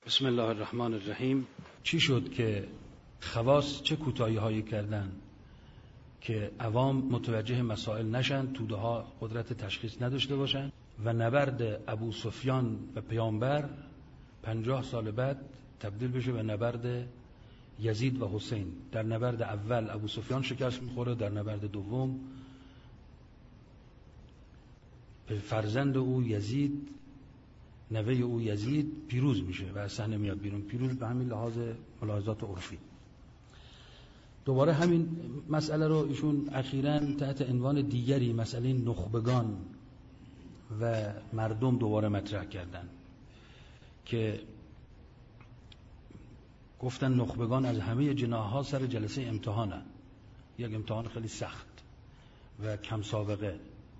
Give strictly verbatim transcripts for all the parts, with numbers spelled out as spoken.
بسم الله الرحمن الرحیم. چی شد که خواص چه کوتاهی هایی کردن که عوام متوجه مسائل نشن، توده ها قدرت تشخیص نداشته باشن و نبرد ابو سفیان و پیامبر پنجاه سال بعد تبدیل بشه به نبرد یزید و حسین. در نبرد اول ابو سفیان شکست میخوره، در نبرد دوم فرزند او یزید، نوه او یزید پیروز میشه و از صحنه میاد بیرون. پیروز به همین لحاظ ملاحظات عرفی. دوباره همین مسئله رو ایشون اخیراً تحت عنوان دیگری، مسئله نخبگان و مردم، دوباره مطرح کردن که گفتن نخبگان از همه جناح‌ها سر جلسه امتحانن، یک امتحان خیلی سخت و کم سابقه.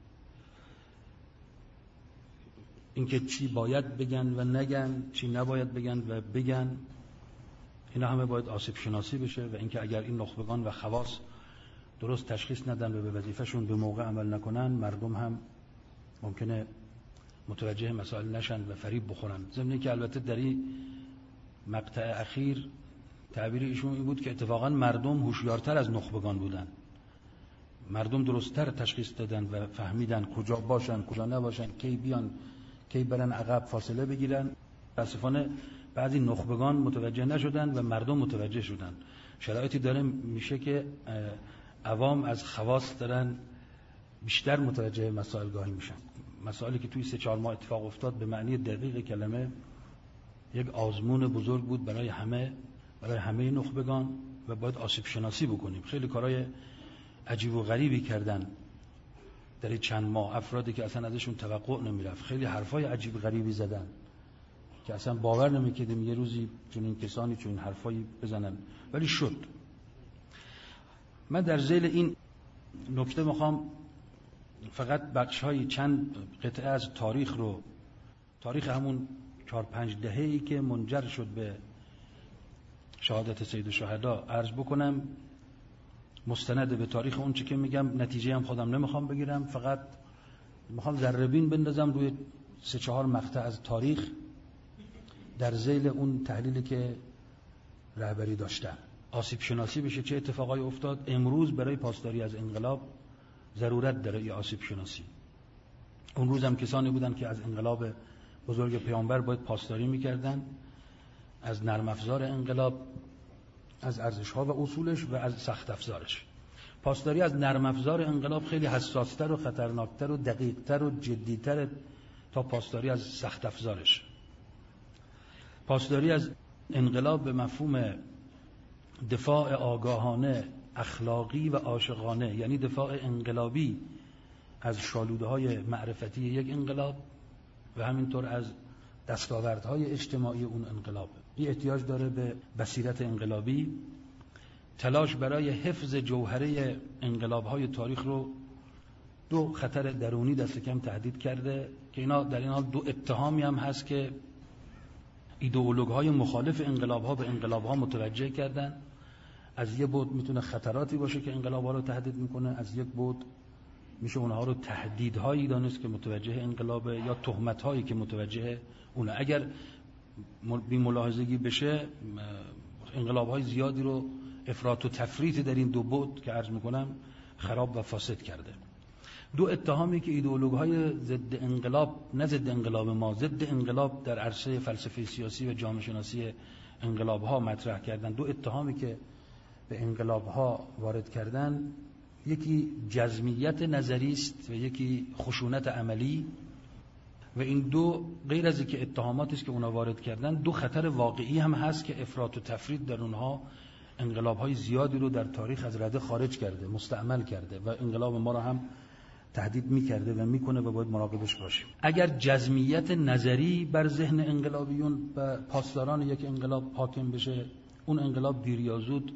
اینکه چی باید بگن و نگن، چی نباید بگن و بگن، اینا همه باید آسیب شناسی بشه. و اینکه اگر این نخبگان و خواص درست تشخیص ندن و به وظیفه‌شون به موقع عمل نکنن، مردم هم ممکنه متوجه مسائل نشن و فریب بخورن. ضمن که البته در این مقطع اخیر تعبیر ایشون این بود که اتفاقا مردم هوشیارتر از نخبگان بودن، مردم درست‌تر تشخیص دادن و فهمیدن کجا باشن کجا نباشن، کی بیان کی برن عقب، فاصله بگیرن. متاسفانه بعضی نخبگان متوجه نشدن و مردم متوجه شدن. شرایطی داره میشه که عوام از خواص دارن بیشتر متوجه مسائل گاهی میشن. مسائلی که توی سه چهار ماه اتفاق افتاد به معنی دقیق کلمه یک آزمون بزرگ بود برای همه، برای همه نخبگان و باید آسیب شناسی بکنیم. خیلی کارهای عجیب و غریبی کردن در چند ماه، افرادی که اصلا ازشون توقع نمیرفت. خیلی حرفای عجیب غریبی زدن که اصلا باور نمیکردیم یه روزی چنین کسانی چنین حرفایی بزنن، ولی شد. من در ذیل این نکته میخوام فقط بخش‌های چند قطعه از تاریخ رو، تاریخ همون چهار پنج دهه‌ای که منجر شد به شهادت سید الشهدا عرض بکنم، مستند به تاریخ. اون چی که میگم نتیجه هم خودم نمیخوام بگیرم، فقط میخوام ذره‌بین بندازم روی سه چهار مقطع از تاریخ در ذیل اون تحلیلی که رهبری داشتن. آسیب شناسی بشه چه اتفاقایی افتاد. امروز برای پاسداری از انقلاب ضرورت داره این آسیب شناسی. اون روز هم کسانی بودن که از انقلاب بزرگ پیامبر باید پاسداری میکردن، از نرم افزار انقلاب، از ارزش‌ها و اصولش و از سخت افزارش. پاسداری از نرم افزار انقلاب خیلی حساس‌تر و خطرناکتر و دقیق‌تر و جدی‌تر تا پاسداری از سخت افزارش. پاسداری از انقلاب به مفهوم دفاع آگاهانه، اخلاقی و عاشقانه، یعنی دفاع انقلابی از شالوده‌های معرفتی یک انقلاب و همینطور از دستاوردهای اجتماعی اون انقلاب. این احتیاج داره به بصیرت انقلابی. تلاش برای حفظ جوهره انقلاب‌های تاریخ رو دو خطر درونی دست کم تهدید کرده که اینا در این حال دو اتهامی هم هست که ایدئولوژهای مخالف انقلاب‌ها به انقلاب‌ها متوجه کردن. از یک بعد میتونه خطراتی باشه که انقلاب‌ها رو تهدید میکنه، از یک بعد میشه اونها رو تهدیدهایی دانست که متوجه انقلابه یا تهمت‌هایی که متوجه اونه. اگر بی ملاحظگی بشه انقلاب‌های زیادی رو افراط و تفریط در این دو بعد که عرض میکنم خراب و فاسد کرده. دو اتهامی که ایدئولوژهای ضد انقلاب، نه ضد انقلاب ما، ضد انقلاب در عرصه فلسفه سیاسی و جامعه شناسی انقلاب‌ها مطرح کردن، دو اتهامی که به انقلاب‌ها وارد کردن، یکی جزمیت نظری است و یکی خشونت عملی. و این دو غیر از اینکه اتهاماتی است که اونا وارد کردن، دو خطر واقعی هم هست که افراط و تفرید در اونها انقلاب‌های زیادی رو در تاریخ از رده خارج کرده، مستعمل کرده و انقلاب ما رو هم تهدید می‌کرده و می‌کنه و باید مراقبش باشیم. اگر جزمیت نظری بر ذهن انقلابیون و پاسداران یک انقلاب حاکم بشه، اون انقلاب دیر یا زود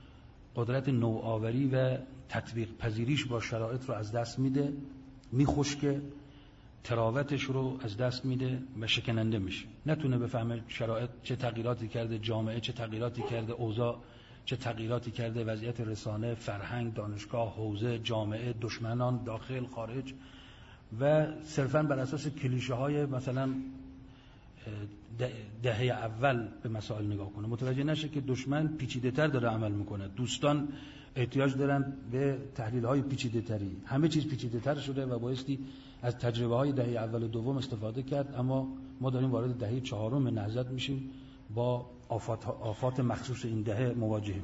قدرت نوآوری و تطبیق پذیریش با شرایط رو از دست میده، میخشکه، تراوتش رو از دست میده و شکننده میشه. نتونه بفهمه شرایط چه تغییراتی کرده، جامعه چه تغییراتی کرده، اوضاع چه تغییراتی کرده، وضعیت رسانه، فرهنگ، دانشگاه، حوزه، جامعه، دشمنان داخل خارج، و صرفاً بر اساس کلیشه های مثلا دهه اول به مسائل نگاه کنه، متوجه نشه که دشمن پیچیده‌تر داره عمل میکنه، دوستان احتیاج دارن به تحلیل‌های پیچیده‌تری، همه چیز پیچیده‌تر شده و بایستی از تجربه‌های دهه اول و دوم استفاده کرد. اما ما داریم وارد دهه چهارم نهضت میشیم، با آفات آفات مخصوص این دهه مواجهیم.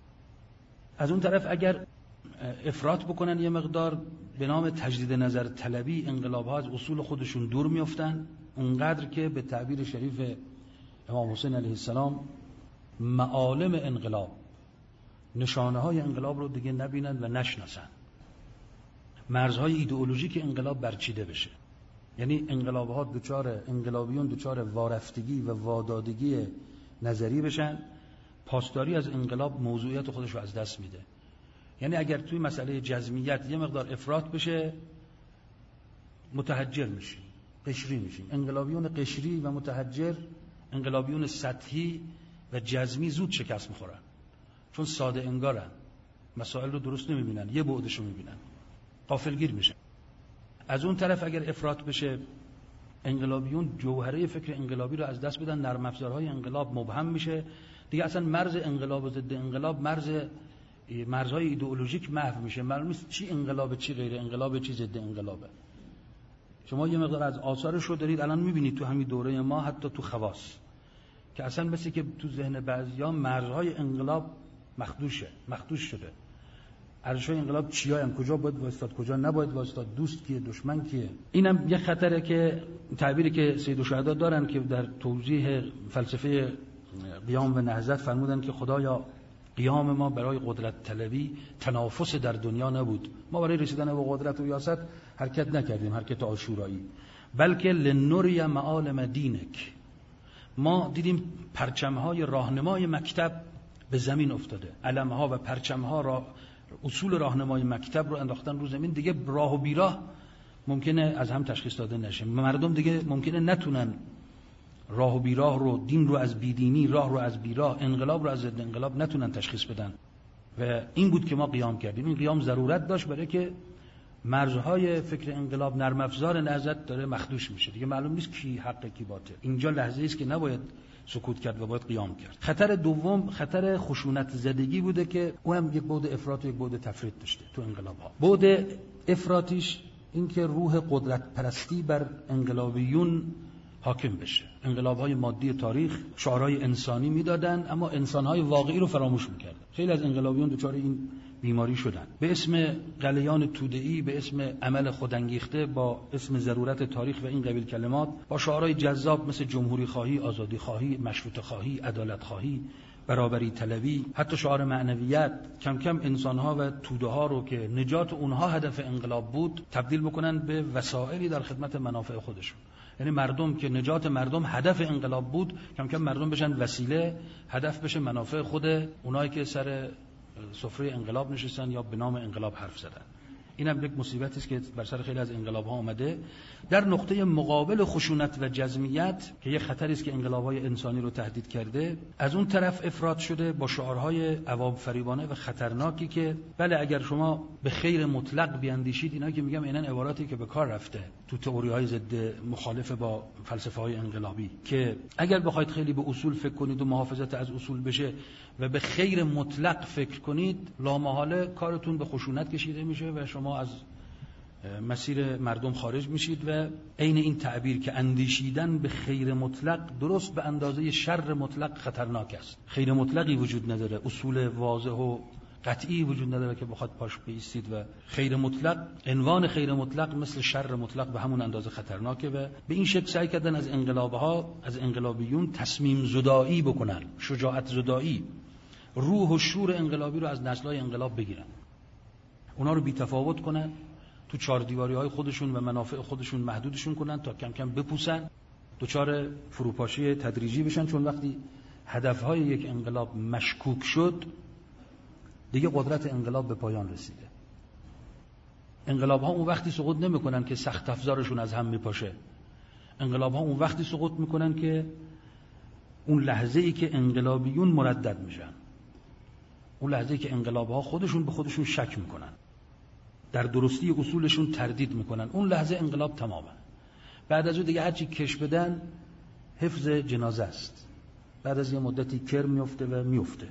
از اون طرف اگر افراط بکنن یه مقدار به نام تجدید نظر طلبی، انقلاب‌ها از اصول خودشون دور میافتن، اونقدر که به تعبیر شریف امام حسین علیه السلام معالم انقلاب، نشانه های انقلاب رو دیگه نبینن و نشناسن، مرزهای ایدئولوژیک انقلاب برچیده بشه. یعنی انقلاب‌ها دوچار انقلابیون دوچار وارفتگی و وادادگی نظری بشن، پاسداری از انقلاب موضوعیت خودش رو از دست میده. یعنی اگر توی مسئله جزمیت یه مقدار افراط بشه متحجر میشیم، قشری میشیم. انقلابیون قشری و متحجر، انقلابیون سطحی و جزمی زود شکست میخورن، چون ساده انگارن، مسائل رو درست نمیبینن، یه بعدش رو میبینن، غافلگیر میشن. از اون طرف اگر افراط بشه انقلابیون جوهره فکر انقلابی رو از دست بدن، نرم افزارهای انقلاب مبهم میشه، دیگه اصلا مرز انقلاب و ضد انقلاب، مرز مرزهای ایدئولوژیک محو میشه، معلوم نیست چی انقلاب چی غیر انقلاب چی ضد انقلابه. شما یه مقدار از آثارش رو دارید الان میبینید تو همین دوره ما، حتی تو خواص، که اصلا مثل که تو ذهن بعضیا مرزهای انقلاب مخدوشه، مخدوش شده. ارزش‌های انقلاب چیایم، کجا باید وایستاد، کجا نباید وایستاد، دوست کیه، دشمن کیه. اینم یه خطره که تعبیری که سید الشهدا دارن که در توضیح فلسفه قیام و نهضت فرمودن که خدایا قیام ما برای قدرت طلبی تنافس در دنیا نبود، ما برای رسیدن به قدرت و ریاست حرکت نکردیم، حرکت عاشورایی، بلکه لنوری معالم دینک. ما دیدیم پرچم‌های راهنمای مکتب به زمین افتاده، علم‌ها و پرچم‌ها را اصول راهنمای مکتب رو انداختن رو زمین، دیگه راه و بیراه ممکنه از هم تشخیص داده نشه. مردم دیگه ممکنه نتونن راه و بیراه رو، دین رو از بیدینی، راه رو از بیراه، انقلاب رو از ضد انقلاب نتونن تشخیص بدن. و این بود که ما قیام کردیم. این قیام ضرورت داشت برای که مرزهای فکر انقلاب، نرم افزار نهضت داره مخدوش میشه، دیگه معلوم نیست کی حق کی باطل. اینجا لحظه‌ای است که نباید سکوت کرد و باید قیام کرد. خطر دوم خطر خشونت زدگی بوده که اونم یک بعد افراط و یک بعد تفرید داشته تو انقلاب‌ها. بعد افراطیش این که روح قدرت پرستی بر انقلابیون حاکم بشه. انقلاب‌های مادی تاریخ شعارهای انسانی میدادن اما انسان‌های واقعی رو فراموش می‌کردن. خیلی از انقلابیون دچار این بیماری شدن. به اسم قلیان توده‌ای، به اسم عمل خودانگیخته، با اسم ضرورت تاریخ و این قبیل کلمات، با شعارهای جذاب مثل جمهوری خواهی، آزادی خواهی، مشروطه خواهی، عدالت خواهی، برابری طلبی، حتی شعار معنویت، کم کم انسان‌ها و توده‌ها رو که نجات اونها هدف انقلاب بود تبدیل بکنن به وسایلی در خدمت منافع خودشون. یعنی مردم که نجات مردم هدف انقلاب بود، کم کم مردم بشن وسیله، هدف بشه منافع خود اونایی که سر سفره انقلاب نشستن یا به نام انقلاب حرف زدن. اینم یک مصیبتی است که بر سر خیلی از انقلاب‌ها اومده. در نقطه مقابل خشونت و جزمیت که یک خطری است که انقلاب‌های انسانی رو تهدید کرده، از اون طرف افراط شده با شعارهای عوام فریبانه و خطرناکی که بله اگر شما به خیر مطلق بیاندیشید، اینا که میگم اینن عباراتی که به کار رفته تو تئوری‌های ضد مخالف با فلسفه‌های انقلابی، که اگر بخواید خیلی به اصول فکر کنید و محافظت از اصول بشه و به خیر مطلق فکر کنید، لامحاله کارتون به خشونت کشیده میشه و شما از مسیر مردم خارج میشید. و عین این تعبیر که اندیشیدن به خیر مطلق درست به اندازه شر مطلق خطرناک است. خیر مطلقی وجود نداره، اصول واضح و قطعی وجود نداره که بخواد پاش بایستید و خیر مطلق، عنوان خیر مطلق مثل شر مطلق به همون اندازه خطرناکه. و به این شکل سعی کردن از انقلاب‌ها، از انقلابیون تصمیم زدایی بکنن، شجاعت زدایی، روح و شور انقلابی رو از نسل‌های انقلاب بگیرن، اونا رو بی‌تفاوت کنن، تو چهار دیواری‌های خودشون و منافع خودشون محدودشون کنن تا کم کم بپوسن، دچار فروپاشی تدریجی بشن. چون وقتی هدف‌های یک انقلاب مشکوک شد، دیگه قدرت انقلاب به پایان رسیده. انقلاب‌ها اون وقتی سقوط نمی‌کنن که سخت افزارشون از هم میپاشه. انقلاب‌ها اون وقتی سقوط می‌کنن که اون لحظه‌ای که انقلابیون مردد میشن، اون لحظه‌ای که انقلاب‌ها خودشون به خودشون شک میکنن، در درستی اصولشون تردید میکنن، اون لحظه انقلاب تمامه. بعد از اون دیگه هرچی کش بدن حفظ جنازه است. بعد از یه مدتی کرم میفته و میفته.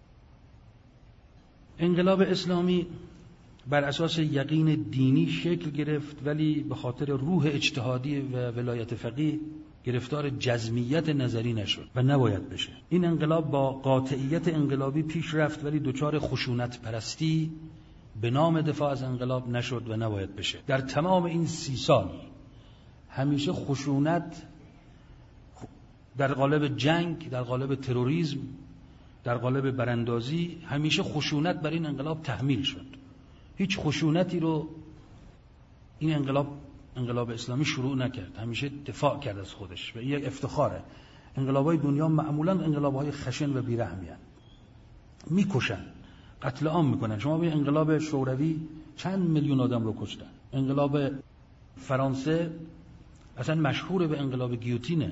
انقلاب اسلامی بر اساس یقین دینی شکل گرفت، ولی به خاطر روح اجتهادی و ولایت فقیه گرفتار جزمیت نظری نشد و نباید بشه. این انقلاب با قاطعیت انقلابی پیش رفت، ولی دچار خشونت پرستی به نام دفاع از انقلاب نشد و نباید بشه. در تمام این سی سال همیشه خشونت در قالب جنگ، در قالب تروریسم، در قالب براندازی، همیشه خشونت بر این انقلاب تحمیل شد. هیچ خشونتی رو این انقلاب انقلاب اسلامی شروع نکرد، همیشه دفاع کرد از خودش و این یک افتخاره. انقلاب‌های دنیا معمولاً انقلاب‌های خشن و بی‌رحمی هستند، میکشن، قتل عام میکنن. شما ببین انقلاب شوروی چند میلیون آدم رو کشتن. انقلاب فرانسه اصلا مشهور به انقلاب گیوتینه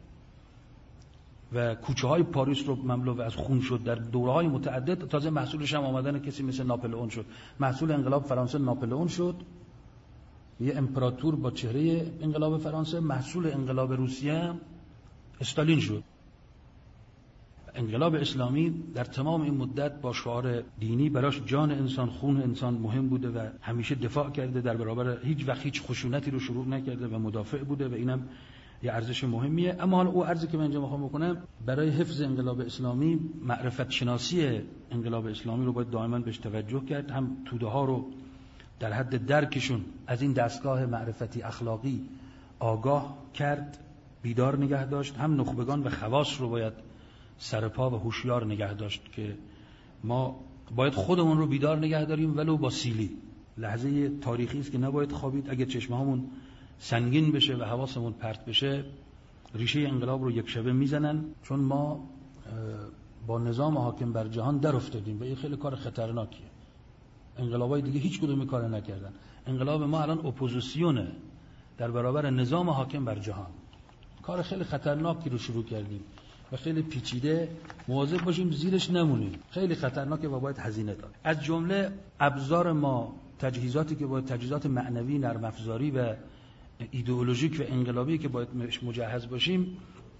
و کوچه های پاریس رو مملو از خون شد در دوره‌های متعدد. تازه محصولش هم آمدن کسی مثل ناپلئون شد. محصول انقلاب فرانسه ناپلئون شد، یه امپراتور با چهره انقلاب فرانسه. محصول انقلاب روسیه هم استالین شد. انقلاب اسلامی در تمام این مدت با شعار دینی براش جان انسان، خون انسان مهم بوده و همیشه دفاع کرده، در برابر هیچ وقت هیچ خشونتی رو شروع نکرده و مدافع بوده و اینم یه ارزش مهمیه. اما حالا او ارزی که من اینجا میخوام بکنم برای حفظ انقلاب اسلامی، معرفت شناسی انقلاب اسلامی رو باید دائما بهش توجه کرد. هم توده ها رو در حد درکشون از این دستگاه معرفتی اخلاقی آگاه کرد، بیدار نگه داشت. هم نخبگان و خواص رو باید سرپا و هوشیار نگه داشت که ما باید خودمون رو بیدار نگه داریم ولو با سیلی. لحظه تاریخی است که نباید خوابید. اگر چشمهامون سنگین بشه و حواسمون پرت بشه، ریشه انقلاب رو یک شبه میزنن، چون ما با نظام حاکم بر جهان در افتادیم و این خیلی کار خطرناکیه. انقلابای دیگه هیچ کدوم این کارو نکردن. انقلاب ما الان اپوزیسیونه در برابر نظام حاکم بر جهان. کار خیلی خطرناکی رو شروع کردیم و خیلی پیچیده. مواظب باشیم زیرش نمونیم. خیلی خطرناکه و باید هزینه داد. از جمله ابزار ما، تجهیزاتی که باید، تجهیزات معنوی، نرم افزاری و ایدئولوژیک و انقلابی که باید مجهز باشیم،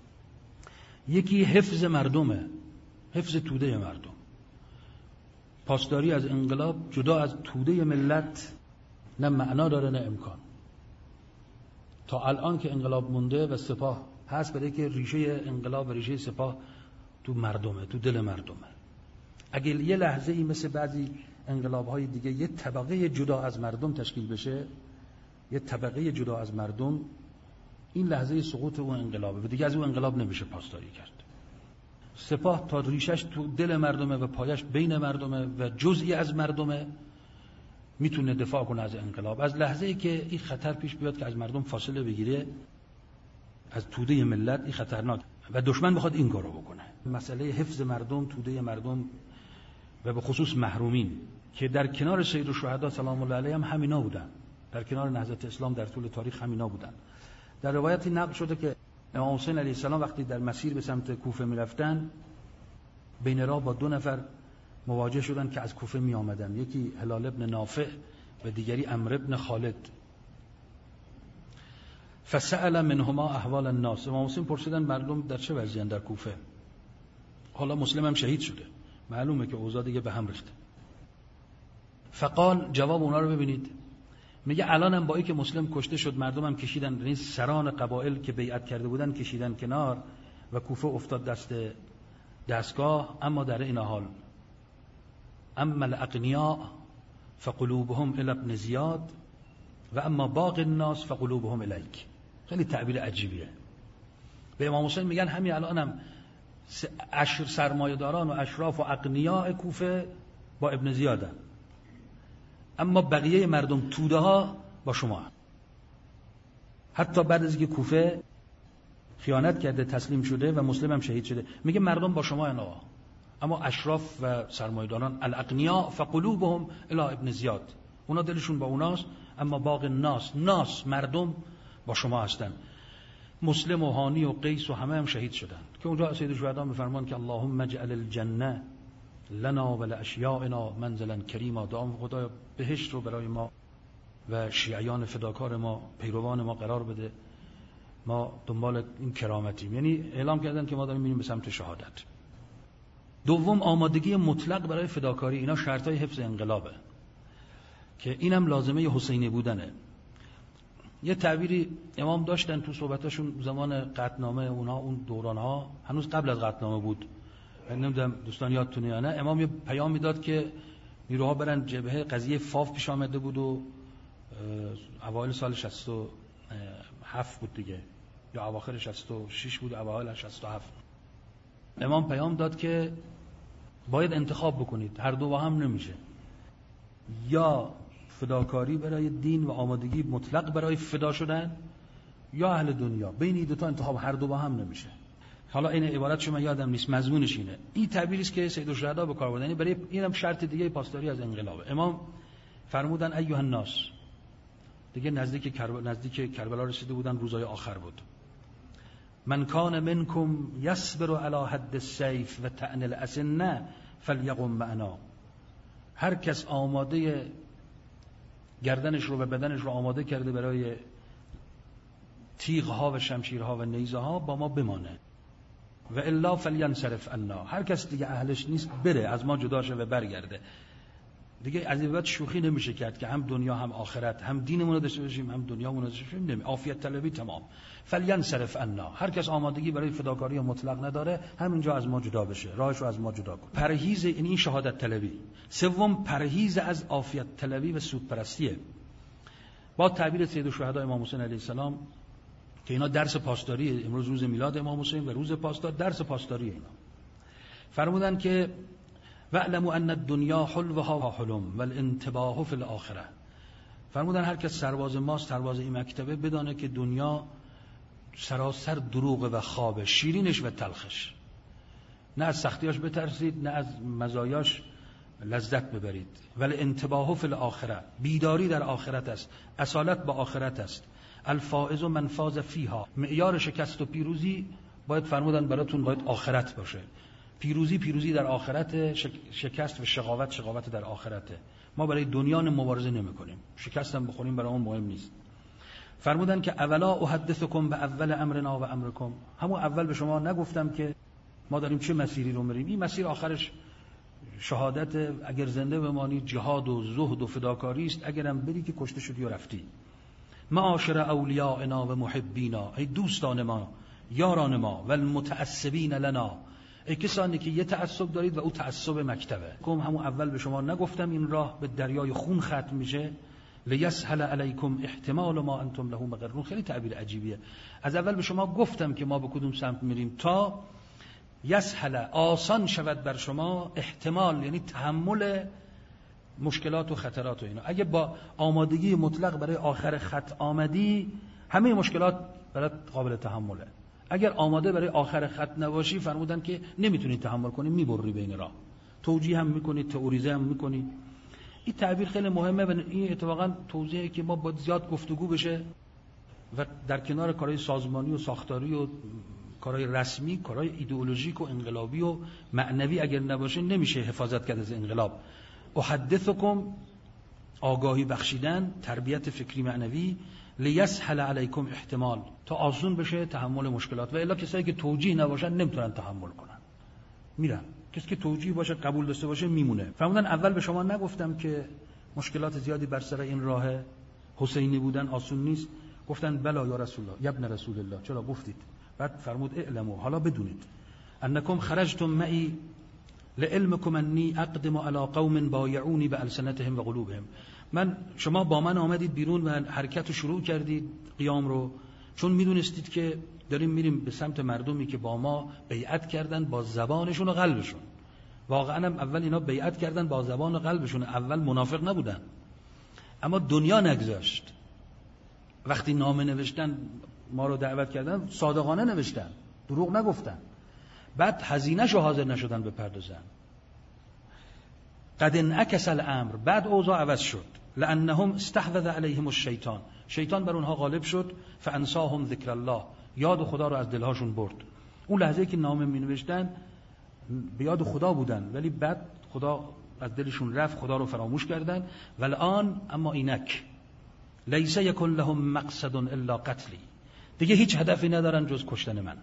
یکی حفظ مردمه، حفظ توده مردم. پاسداری از انقلاب جدا از توده ملت نه معنا داره نه امکان. تا الان که انقلاب مونده و سپاه هست، برای که ریشه انقلاب و ریشه سپاه تو مردمه، تو دل مردمه. اگه یه لحظه ای مثل بعضی انقلاب‌های دیگه یه طبقه جدا از مردم تشکیل بشه، یه طبقه جدا از مردم، این لحظه سقوط اون انقلابه و دیگه از اون انقلاب نمیشه پاسداری کرد. سپاه تا ریشش تو دل مردمه و پایش بین مردمه و جزئی از مردمه، میتونه دفاع کنه از انقلاب. از لحظه ای که این خطر پیش بیاد که از مردم فاصله بگیره، از توده ملت، این خطرناک و دشمن بخواد این کارو بکنه. مسئله حفظ مردم، توده مردم و به خصوص محرومین که در کنار سید الشهدا سلام الله علیهم هم همینا بودن، در کنار نهضت اسلام در طول تاریخ همینا بودن. در روایتی نقل شده که امام حسین علیه السلام وقتی در مسیر به سمت کوفه میرفتن، بین راه با دو نفر مواجه شدن که از کوفه می آمدن. یکی هلال ابن نافع و دیگری عمرو ابن خالد. فسأل منهما احوال الناس. امام حسین پرسیدن مردم در چه وضعیند در کوفه؟ حالا مسلم هم شهید شده، معلومه که اوضاع دیگه به هم ریخته. فقال، جواب اونا رو ببینید، میگه الانم با اینکه مسلم کشته شد، مردم هم کشیدن، یعنی سران قبایل که بیعت کرده بودن کشیدن کنار و کوفه افتاد دست دستگاه. اما در این حال اما الاغنیاء فقلوبهم الی ابن زیاد و اما باقی الناس فقلوبهم الیک. خیلی تعبیر عجیبیه. به امام حسین میگن همین الانم اشر سرمایه‌داران و اشراف و اغنیاء کوفه با ابن زیادن، اما بقیه مردم توده ها با شما. حتی بعد از اینکه کوفه خیانت کرده تسلیم شده و مسلم هم شهید شده، میگه مردم با شما اینا، اما اشراف و سرمایه‌داران الاغنیاء فقلوبهم الی ابن زیاد، اونا دلشون با اوناست، اما باقی الناس، ناس مردم با شما هستن. مسلم و هانی و قیس و همه هم شهید شدن که اونجا سید الشهدا میفرمان که اللهم اجعل الجنه لنا و لاشیاءنا منزلا کریما. دعا خدایا بهشت رو برای ما و شیعیان فداکار ما، پیروان ما قرار بده. ما دنبال این کرامتیم، یعنی اعلام کردن که ما داریم میریم به سمت شهادت. دوم آمادگی مطلق برای فداکاری، اینا شرطای حفظ انقلابه که اینم لازمه حسینی بودنه. یه تعبیری امام داشتن تو صحبتاشون زمان قطعنامه، اونها اون دورانها هنوز قبل از قطعنامه بود، نمیدونم دوستان یادتونه یا نه، امام یه پیام میداد که نیروها برن جبهه. قضیه فاف پیش آمده بود و اوایل سال شصت و هفت بود دیگه، یا اواخر شصت و شش بود، اوایل شصت و هفت. امام پیام داد که باید انتخاب بکنید، هر دو با هم نمیشه، یا فداکاری برای دین و آمادگی مطلق برای فدا شدن، یا اهل دنیا. بین این دو تا انتخاب، هر دو با هم نمیشه. حالا این عبارت شما یادم نیست، مضمونش اینه. این تعبیری است که سید الشهدا به کار بردن، برای اینم شرط دیگه پاسداری از انقلابه. امام فرمودن ایها الناس، دیگه نزدیک کربلا نزدیک کربلا رسیده بودن، روزهای آخر بود. من کان منکم یصبر علی حد السیف و طعن الاسنه فلیقم معنا. هر کس آماده گردنش رو و بدنش رو آماده کرده برای تیغ‌ها و شمشیرها و نیزه‌ها، با ما بمانه. و الا فلینصرف عنا. هر کس دیگه اهلش نیست بره، از ما جدا شه و برگرده. دیگه از این بعد شوخی نمیشه کرد که هم دنیا هم آخرت، هم دینمون رو داشته باشیم هم دنیامون رو داشته باشیم. نمی عافیت طلبی تمام. فلینصرف عنا. هر کس آمادگی برای فداکاری مطلق نداره، همینجا از ما جدا بشه، راهش رو از ما جدا کن. پرهیز، این این شهادت طلبی. سوم پرهیز از عافیت طلبی و سود پرستیه. با تعبیر سید الشهدا امام حسین علیه السلام که اینا درس پاسداری، امروز روز میلاد امام حسین و روز پاسدار، درس پاسداری اینا. فرمودن که واعلموا ان الدنیا حلوها حلم والانتباه فی الاخره. فرمودن هر کس سرباز ماست، سرباز این مکتبه، بدانه که دنیا سراسر دروغ و خوابه، شیرینش و تلخش. نه از سختیاش بترسید، نه از مزایاش لذت ببرید. والانتباه فی الاخره، بیداری در آخرت است، اصالت با آخرت است. الفائز من فاز فیها. معیار شکست و پیروزی باید فرمودن براتون باید آخرت باشه. پیروزی پیروزی در آخرت، شکست و شقاوت شقاوت در آخرته. ما برای دنیا مبارزه نمی کنیم، شکست هم بخوریم برای اون مهم نیست. فرمودن که اولا احدثکم به اول امرنا و امرکم. همون اول به شما نگفتم که ما داریم چه مسیری رو میریم؟ این مسیر آخرش شهادت، اگر زنده بمانی جهاد و زهد و فداکاری است، اگرم بری که کشته شدی و رفتی. معاشر اولیاءنا و محبینا، ای دوستان ما، یاران ما، و المتعصبین لنا، ای کسانی که یه تعصب دارید و او تعصب مکتبه. کم همون اول به شما نگفتم این راه به دریای خون ختم میشه؟ لیسهل علیکم احتمال ما انتم له مقرون. خیلی تعبیر عجیبیه. از اول به شما گفتم که ما به کدوم سمت میریم تا یسهل، آسان شود بر شما، احتمال یعنی تحمل مشکلات و خطرات و اینا. اگه با آمادگی مطلق برای آخر خط آمدی، همه مشکلات برات قابل تحمله. اگر آماده برای آخر خط نباشی، فرمودن که نمیتونی تحمل کنی، میبری بین راه، توجیه هم میکنی، تئوریزه هم میکنی. این تعبیر خیلی مهمه و این اتفاقا توضیحی که ما باید زیاد گفتگو بشه و در کنار کارهای سازمانی و ساختاری و کارهای رسمی، کارهای ایدئولوژیک و انقلابی و معنوی اگر نباشه، نمیشه حفاظت کرد از انقلاب. احدثکم، آگاهی بخشیدن، تربیت فکری معنوی، لیسهل علیکم احتمال، تا آسون بشه تحمل مشکلات. و الا کسایی که توجیه نباشن نمیتونن تحمل کنن، میرن. کسی که توجیه باشه، قبول داشته باشه، میمونه. فرمودن اول به شما نگفتم که مشکلات زیادی بر سر این راه حسینی بودن آسون نیست؟ گفتن بلا یا رسول الله، یا ابن رسول الله. چرا گفتید؟ بعد فرمود اعلموا، حالا بدونید، انکم خرجتم معی لعلمکم انی اقدم علی قوم بایعونی بالسنتهم و قلوبهم. من شما با من آمدید بیرون و حرکت رو شروع کردید، قیام رو، چون میدونستید که داریم میریم به سمت مردمی که با ما بیعت کردن با زبانشون و قلبشون. واقعا هم اول اینا بیعت کردن با زبان و قلبشون، اول منافق نبودن، اما دنیا نگذاشت. وقتی نامه نوشتن ما رو دعوت کردن، صادقانه نوشتن، دروغ نگفتن. بعد هزینه‌شو حاضر نشدن بپردازن. قد انعکس الامر، بعد اوضاع عوض شد. لانهم استحوذ علیهم الشیطان، شیطان بر اونها غالب شد. فانساهم ذکر الله، یاد خدا رو از دلهاشون برد. اون لحظه که نامه می نوشتن به یاد خدا بودن، ولی بعد خدا از دلشون رفت، خدا رو فراموش کردن. والآن اما اینک لیس یکن لهم مقصد الا قتلی، دیگه هیچ هدفی ندارن جز کشتن من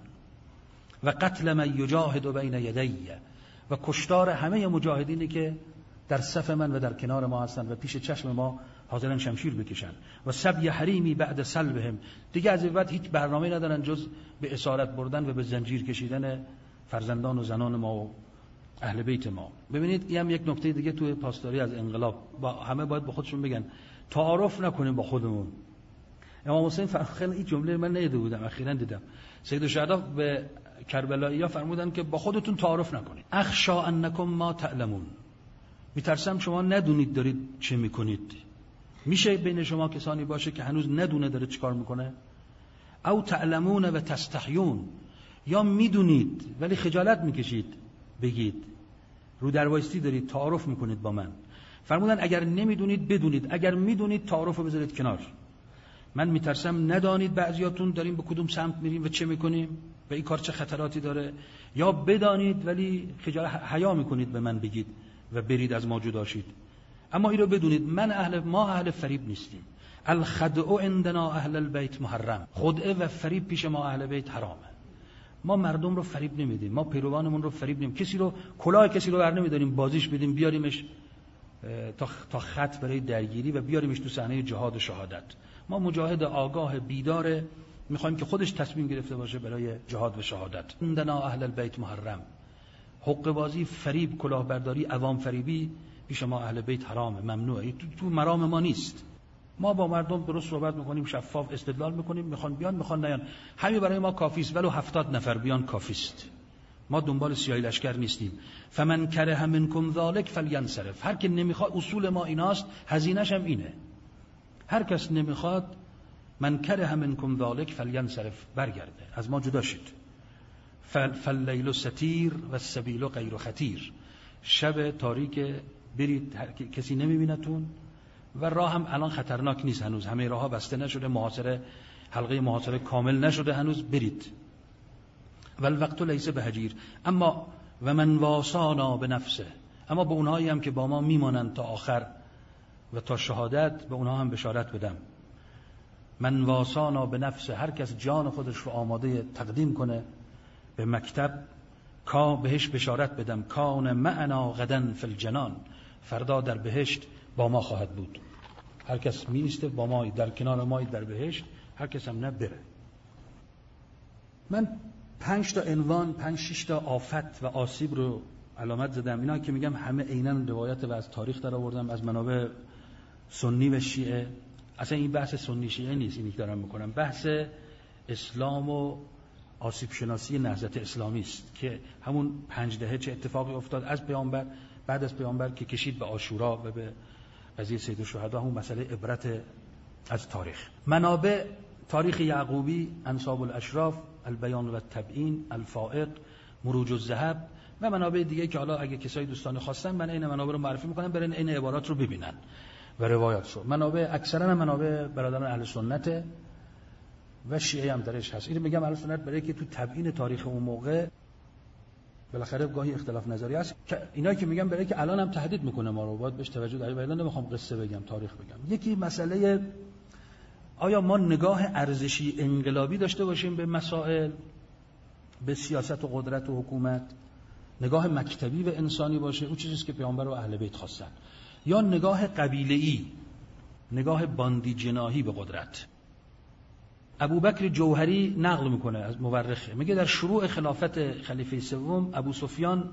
و قتل من یجاهد بین یدی و کشتار همه مجاهدینی که در صف من و در کنار ما هستن و پیش چشم ما حاضرن شمشیر بکشن و سبی حریمی بعد سلبهم. دیگه از این بعد هیچ برنامه‌ای ندارن جز به اسارت بردن و به زنجیر کشیدن فرزندان و زنان ما و اهل بیت ما. ببینید این هم یک نکته دیگه توی پاسداری از انقلاب، با همه باید با خودشون بگن تعارف نکنیم با خودمون. امام حسین خیلی این جمله من ندیده بودم، اخیراً دیدم. سیدالشهدا به کربلایی‌ها فرمودن که با خودتون تعارف نکنید. اخشا انکم ما تعلمون، میترسم شما ندونید دارید چه میکنید. میشه بین شما کسانی باشه که هنوز ندونه داره چیکار میکنه؟ او تعلمون و تستحیون، یا میدونید ولی خجالت میکشید بگید، رو در وایستی دارید تعارف میکنید با من. فرمودن اگر نمیدونید بدونید، اگر میدونید تعارف رو بذارید کنار. من میترسم ندانید بعضیاتون داریم به کدوم سمت میریم و چه میکنیم و این کار چه خطراتی داره، یا بدانید ولی خجالت حیا میکنید به من بگید و برید از ما جدا شید. اما این رو بدونید من اهل ما اهل فریب نیستیم. الخدع عندنا اهل البیت محرم، خدعه و فریب پیش ما اهل بیت حرامه. ما مردم رو فریب نمیدیم، ما پیروانمون رو فریب نمیدیم، کسی رو کلاه کسی رو بر نمیداریم بازیش بدیم بیاریمش تا تا خط برای درگیری و بیاریمش تو صحنه جهاد و شهادت. ما مجاهد آگاه بیداره میخوایم که خودش تصمیم گرفته باشه برای جهاد و شهادت. عندنا اهل البیت محرم، حق بازی، فریب، کلاهبرداری، عوام فریبی پیش ما اهل بیت حرامه، ممنوعه، تو, تو مرام ما نیست. ما با مردم درست صحبت میکنیم، شفاف استدلال میکنیم، میخوان بیان میخوان نیان، همین برای ما کافیست. ولو هفتاد نفر بیان کافیست، ما دنبال سیاهی لشکر نیستیم. فمن کره منکم ذالک فلینصرف، هر کی نمیخواد، اصول ما ایناست، هزینه‌ش هم اینه، هر کس نمیخواد من کره منکم ذالک فلینصرف، برگرده، از ما جدا شید. فاللیل ستیر و السبیل غیر خطیر، شب تاریک برید، کسی نمیبینتون و راه هم الان خطرناک نیست، هنوز همه راه‌ها بسته نشده، محاصره حلقه محاصره کامل نشده هنوز، برید. والوقت لیس بهجیر، اما و من واسانا به نفسه، اما به اونهایی هم که با ما میمانند تا آخر و تا شهادت، به اونها هم بشارت بدم. من واسانا به نفسه، هر کس جان خودش رو آماده تقدیم کنه به مکتب، کا بهش بشارت بدم، کان معنا غدن فی الجنان، فردا در بهشت با ما خواهد بود. هر کس میسته با ما در کنار ما در بهشت، هر کس هم نه بره. من پنج تا عنوان، پنج شش تا آفت و آسیب رو علامت زدم. اینا که میگم همه عیناً روایت و از تاریخ در آوردم، از منابع سنی و شیعه. اصلا این بحث سنی شیعه نیست، اینی که دارم میکنم بحث اسلام و آسیب شناسی نهضت اسلامی است که همون پنج دهه چه اتفاقی افتاد از پیامبر، بعد از پیامبر که کشید به عاشورا و به قضیه سید الشهدا، همون مسئله عبرت از تاریخ. منابع تاریخ یعقوبی، انساب الاشراف، البیان و التبیین، الفائق، مروج الذهب و منابع دیگه که حالا اگه کسای دوستان خواستن من این منابع رو معرفی میکنم، برن این عبارات رو ببینن و روایات رو. منابع اکثرا منابع برادران اهل سنت و شیعه هم درش هست. اینو میگم اهل سنت برای که تو تبیین تاریخ اون موقع بالاخره گاهی اختلاف نظری هست، که اینا که میگم برای که الان هم تهدید میکنه ما رو، باید بهش توجه داریم. ولی نمیخوام قصه بگم، تاریخ بگم. یکی مسئله آیا ما نگاه ارزشی انقلابی داشته باشیم به مسائل، به سیاست و قدرت و حکومت، نگاه مکتبی و انسانی باشه، اون چیزیست که پیامبر و اهل بیت خواستن، یا نگاه قبیله‌ای، نگاه باندی جناحی به قدرت. ابوبکر جوهری نقل میکنه از مورخه، میگه در شروع خلافت خلیفه سوم ابو سفیان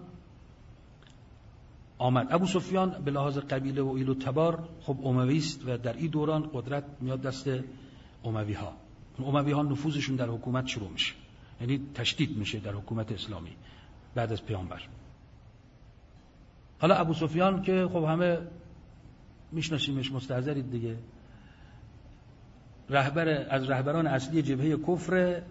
آمد. ابو سفیان به لحاظ قبیله و ایل و تبار خب اموی است و در این دوران قدرت میاد دست اموی ها. اموی ها نفوذشون در حکومت شروع میشه، یعنی تشدید میشه در حکومت اسلامی بعد از پیامبر. حالا ابو سفیان که خب همه میشناسیمش، مستحضرید دیگه، رهبر از رهبران اصلی جبهه کفر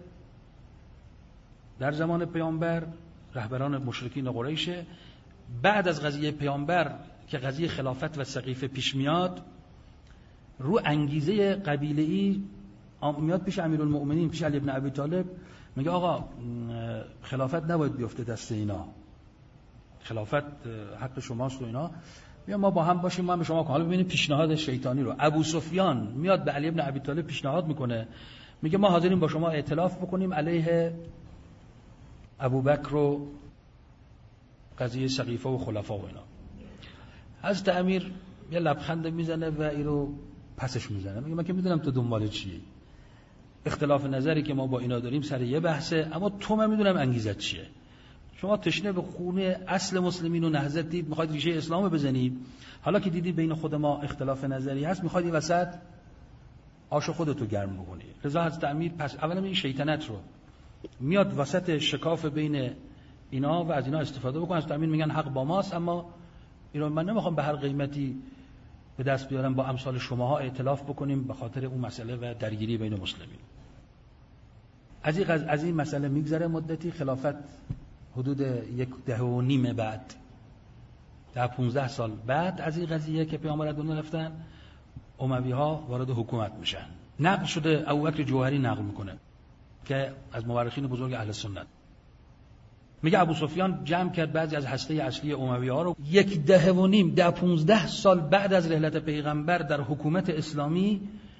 در زمان پیامبر، رهبران مشرکین قریشه. بعد از قضیه پیامبر که قضیه خلافت و سقیفه پیش میاد، رو انگیزه قبیله‌ای میاد پیش امیرالمؤمنین، پیش علی بن ابی طالب، میگه آقا خلافت نباید بیفته دست اینا، خلافت حق شماست و اینا، بیا ما با هم باشیم، ما هم شما کنیم. حالا ببینید پیشنهاد شیطانی رو. ابو سفیان میاد به علی بن ابی طالب پیشنهاد میکنه، میگه ما حاضرین با شما ائتلاف بکنیم علیه ابوبکر و قضیه سقیفه و خلفا و اینا. حضرت امیر یه لبخند میزنه و این رو پسش میزنه، میگه من که میدونم تو دنبال چیه، اختلاف نظری که ما با اینا داریم سر یه بحثه، اما تو من میدونم انگیزت چیه. شما تشنه به خون اصل مسلمین و نهضت دید، میخواید ریشه اسلام بزنید، حالا که دیدید بین خود ما اختلاف نظری هست میخواید این وسط آش خودتو گرم بکنی. رضا حضرت امیر پس اولا این شیطنت رو میاد وسط شکاف بین اینا و از اینا استفاده بکنه. حضرت امیر میگن حق با ماست، اما اینا من نمیخوام به هر قیمتی به دست بیارم با امثال شماها ائتلاف بکنیم به خاطر اون مسئله و درگیری بین مسلمین. از این از این مسئله میگذره مدتی، خلافت حدود یک ده و نیم بعد، ده پونزده سال بعد از این قضیه که پیامبر از دنیا رفتن، اموی ها وارد حکومت میشن. نقل شده، ابوبکر جوهری نقل میکنه که از مورخین بزرگ اهل سنت، میگه ابو سفیان جمع کرد بعضی از هسته اصلی اموی ها رو، یک ده و نیم ده پونزده سال بعد از رحلت پیغمبر در حکومت اسلامی،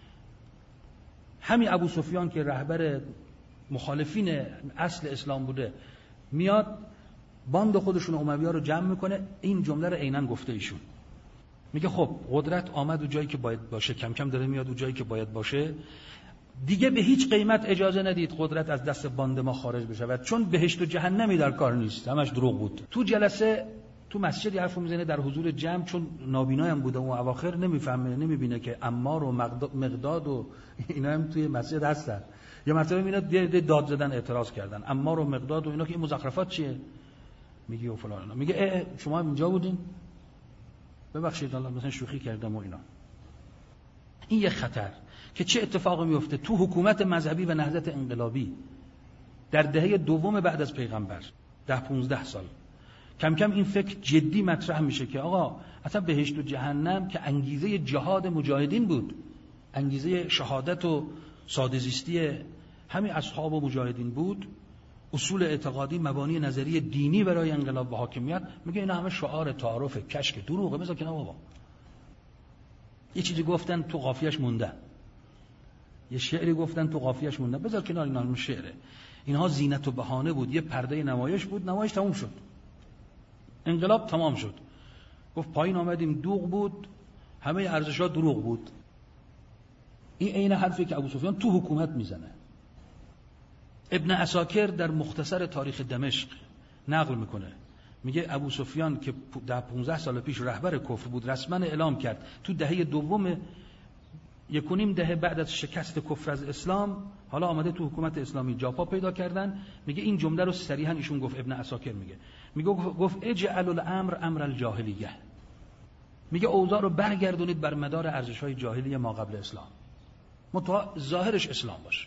همین ابو سفیان که رهبر مخالفین اصل اسلام بوده میاد باند خودشون اموی ها رو جمع میکنه. این جمله رو عیناً گفته ایشون، میگه خب قدرت آمد و جایی که باید باشه، کم کم داره میاد و جایی که باید باشه، دیگه به هیچ قیمت اجازه ندید قدرت از دست باند ما خارج بشه، چون بهشت و جهنمی در کار نیست، همش دروغ بود. تو جلسه تو مسجد حرفو میزنه در حضور جمع، چون نابینا هم بوده و اواخر نمیفهمه، نمیبینه که عمار و مقداد و اینا هم توی مسجد هستن. یه مرتبه میاد داد زدن، اعتراض کردن، عمار و مقداد و اینا که این مزخرفات چیه میگی و فلان اینا. میگه اه شما هم اینجا بودین، ببخشید الله مثلا شوخی کردم و اینا. این یه خطر که چه اتفاقی میفته تو حکومت مذهبی و نهضت انقلابی در دهه دوم بعد از پیغمبر، ده پونزده سال کم کم این فکر جدی مطرح میشه که آقا اصلا بهشت و جهنم که انگیزه جهاد مجاهدین بود، انگیزه شهادت و ساده زیستی همین اصحاب و مجاهدین بود، اصول اعتقادی، مبانی نظری دینی برای انقلاب و حاکمیت، میگه اینا همه شعار تعارف کشک دروغه، بذار کنار بابا. یه چیزی گفتن تو قافیه‌اش مونده، یه شعری گفتن تو قافیه‌اش مونده، بذار کنار، اینا هم شعره، اینها زینت و بهانه بود، یه پرده نمایش بود، نمایش تموم شد، انقلاب تمام شد. گفت پایین آمدیم دوغ بود، همه ارزش‌ها دروغ بود. این عین حرفی که ابو سفیان تو حکومت میزنه. ابن عساکر در مختصر تاریخ دمشق نقل میکنه، میگه ابو سفیان که ده پونزده سال پیش رهبر کفر بود، رسما اعلام کرد تو دهه دوم یکونیم دهه بعد از شکست کفر از اسلام حالا آمده تو حکومت اسلامی جاپا پیدا کردن. میگه این جمله رو صریحا ایشون گفت، ابن عساکر میگه میگه گفت اجعل الامر امر الجاهلیه، میگه اوضاع رو برگردونید بر مدار ارزش‌های جاهلی ما قبل اسلام، متأ ظاهرش اسلام باشه،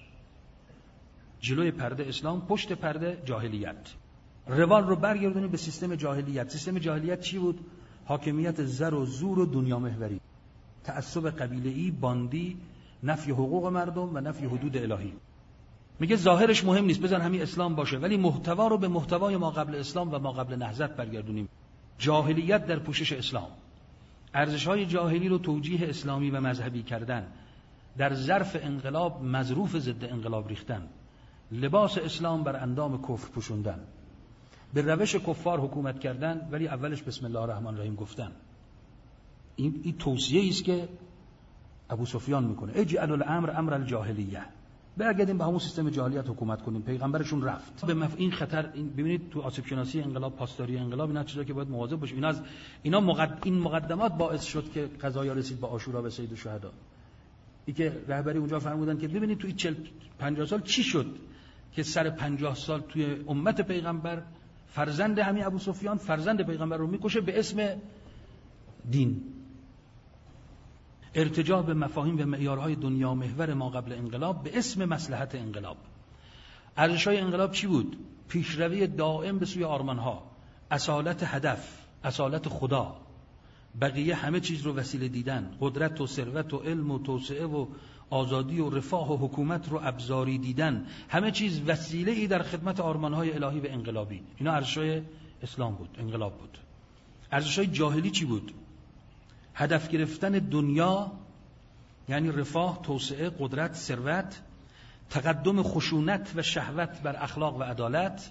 جلوی پرده اسلام، پشت پرده جاهلیت. روال رو برگردونید به سیستم جاهلیت. سیستم جاهلیت چی بود؟ حاکمیت زر و زور و دنیا محوری، تعصب قبیله‌ای، باندی، نفی حقوق مردم و نفی حدود الهی. میگه ظاهرش مهم نیست، بذار همین اسلام باشه، ولی محتوا رو به محتوای ما قبل اسلام و ما قبل نهضت برگردونیم. جاهلیت در پوشش اسلام، ارزش‌های جاهلی رو توجیه اسلامی و مذهبی کردن، در ظرف انقلاب مظروف ضد انقلاب ریختن، لباس اسلام بر اندام کفر پوشوندن، به روش کفار حکومت کردن ولی اولش بسم الله الرحمن الرحیم گفتن. این این توصیه‌ای است که ابو سفیان میکنه، اجعل الامر امر الجاهلیه، برگردیم به همون سیستم جاهلیت حکومت کنیم. پیغمبرشون رفت به مف... این خطر. این ببینید تو آسیب شناسی انقلاب، پاسداری انقلاب، اینا چیزا که باید مواظب باشیم. اینا از اینا مقد... این مقدمات باعث شد که قضایا رسید به عاشورا و سید الشهدا. این که رهبری اونجا فرمودن که ببینید توی چهل پنجاه سال چی شد که سر پنجاه سال توی امت پیغمبر فرزند همین ابو سفیان فرزند پیغمبر رو میکشه به اسم دین. ارتجاع به مفاهیم و معیارهای دنیا محور ما قبل انقلاب به اسم مصلحت انقلاب. ارزش‌های انقلاب چی بود؟ پیشروی دائم به سوی آرمان‌ها، اصالت هدف، اصالت خدا، بقیه همه چیز رو وسیله دیدن، قدرت و ثروت و علم و توسعه و آزادی و رفاه و حکومت رو ابزاری دیدن، همه چیز وسیله‌ای در خدمت آرمان‌های الهی و انقلابی. اینا ارزش‌های اسلام بود، انقلاب بود. ارزش‌های جاهلی چی بود؟ هدف گرفتن دنیا، یعنی رفاه، توسعه، قدرت، ثروت، تقدم خشونت و شهوت بر اخلاق و عدالت،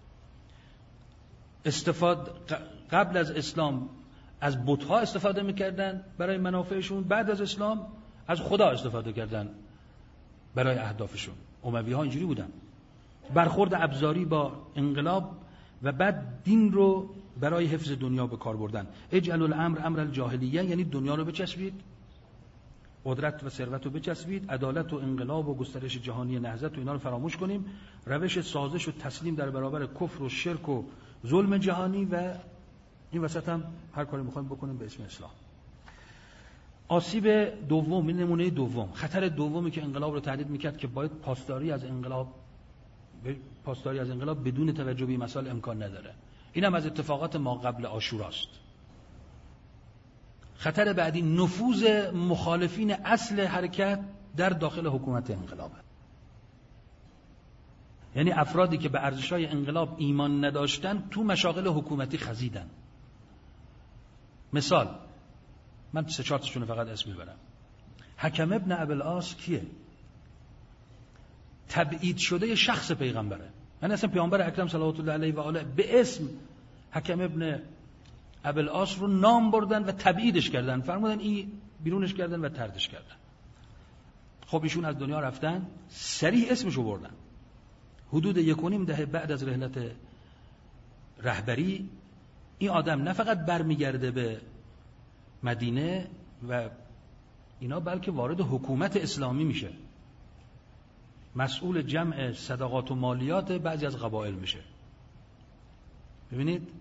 استفاده قبل از اسلام از بت‌ها استفاده می‌کردن برای منافعشون، بعد از اسلام از خدا استفاده کردن برای اهدافشون. اموی‌ها اینجوری بودن. برخورد ابزاری با انقلاب و بعد دین رو برای حفظ دنیا به کار بردن. اجعل الامر امر الجاهلیه، یعنی دنیا رو بچسبید، قدرت و ثروت رو بچسبید، عدالت و انقلاب و گسترش جهانی نهضت و اینا رو فراموش کنیم، روش سازش و تسلیم در برابر کفر و شرک و ظلم جهانی و این وسط هم هر کاری می‌خوایم بکنیم به اسم اسلام. آسیب دوم، این نمونه دوم، خطر دومی که انقلاب رو تهدید می‌کرد که باید پاسداری از انقلاب پاسداری از انقلاب بدون توجه به مسائل امکان نداره. این هم از اتفاقات ما قبل عاشوراست. خطر بعدی نفوذ مخالفین اصل حرکت در داخل حکومت انقلاب، یعنی افرادی که به ارزش‌های انقلاب ایمان نداشتن تو مشاغل حکومتی خزیدن. مثال من سه چهار تاشون فقط اسم میبرم. حکم ابن ابوالعاص کیه؟ تبعید شده شخص پیغمبره. یعنی اصلا پیامبر اکرم صلوات الله علیه و آله به اسم حکم ابن ابوالعاص رو نام بردن و تبعیدش کردن، فرمودن این بیرونش کردن و طردش کردن. خب ایشون از دنیا رفتن، صریح اسمش رو بردن. حدود یک و نیم دهه بعد از رحلت رهبری این آدم نه فقط برمیگرده به مدینه و اینا، بلکه وارد حکومت اسلامی میشه، مسئول جمع صدقات و مالیات بعضی از قبایل میشه. ببینید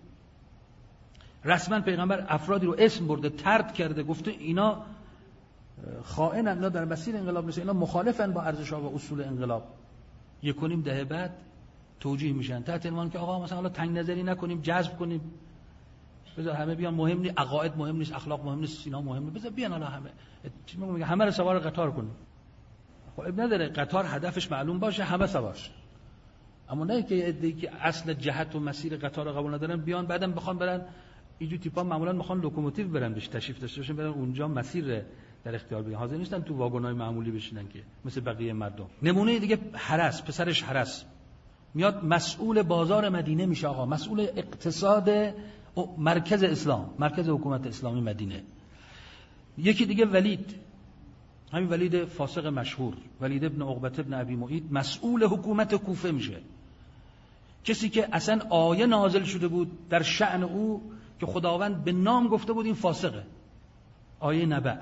رسما پیغمبر افرادی رو اسم برده، طرد کرده، گفته اینا خائنن، اینا در مسیر انقلاب نیستن، اینا مخالفن با ارزش‌ها و اصول انقلاب. یک و نیم دهه بعد توجیه میشن تحت عنوان که آقا مثلا حالا تنگ نظری نکنیم، جذب کنیم، بذار همه بیان، مهم نیست عقاید، مهم نیست اخلاق، مهم نیست اینا مهمه، بذار بیان حالا همه چی میگم، همه رو سوار قطار کنیم. خب نداره قطار هدفش معلوم باشه، همه سوارش، اما نه که ایده که اصل جهت و مسیر قطار رو قبول ندارن بیان بعدم بخوام برن اینجور تیپا معمولا میخوان لوکوموتیو برن بهش تشریف داشته باشن، برن اونجا مسیر در اختیار بگیرن، حاضر نیستن تو واگن‌های معمولی بشینن که مثل بقیه مردم. نمونه دیگه حرس، پسرش حرس میاد مسئول بازار مدینه میشه، آقا مسئول اقتصاد مرکز اسلام، مرکز حکومت اسلامی مدینه. یکی دیگه ولید، همین ولید فاسق مشهور، ولید ابن عقبه ابن ابی معیط، مسئول حکومت کوفه میشه. کسی که اصلا آیه نازل شده بود در شأن او که خداوند به نام گفته بود این فاسقه، آیه نبأ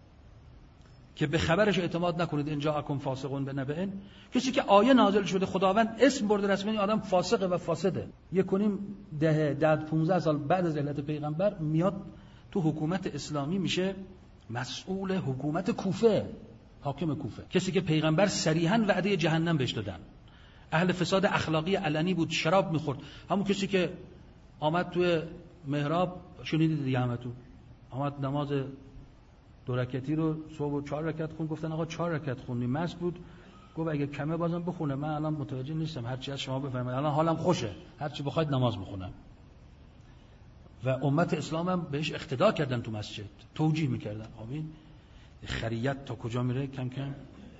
که به خبرش اعتماد نکنید ان جاءکم فاسقون بنبأ، کسی که آیه نازل شده خداوند اسم برده رسما این آدم فاسقه و فاسده. یک و نیم دهه ده پانزده سال بعد از رحلت پیغمبر میاد تو حکومت اسلامی میشه مسئول حکومت کوفه، حاکم کوفه، کسی که پیغمبر صریحاً وعده جهنم بهش دادن. اهل فساد اخلاقی علنی بود، شراب میخورد، همون کسی که آمد توی محراب، شنیدید دیگه همتون، آمد نماز دو رکعتی رو صبح و چهار رکعت خون، گفتن آقا چهار رکعت خوندی، مست بود، گفت اگه کمه بازم بخونه، من الان متوجه نیستم، هر چی از شما بفرمایید، الان حالم خوشه، هر چی بخواید نماز بخونم. و امت اسلام هم بهش اقتدا کردن، تو مسجد توجیه میکردن. آمین. خریت تا کجا میره کم کم.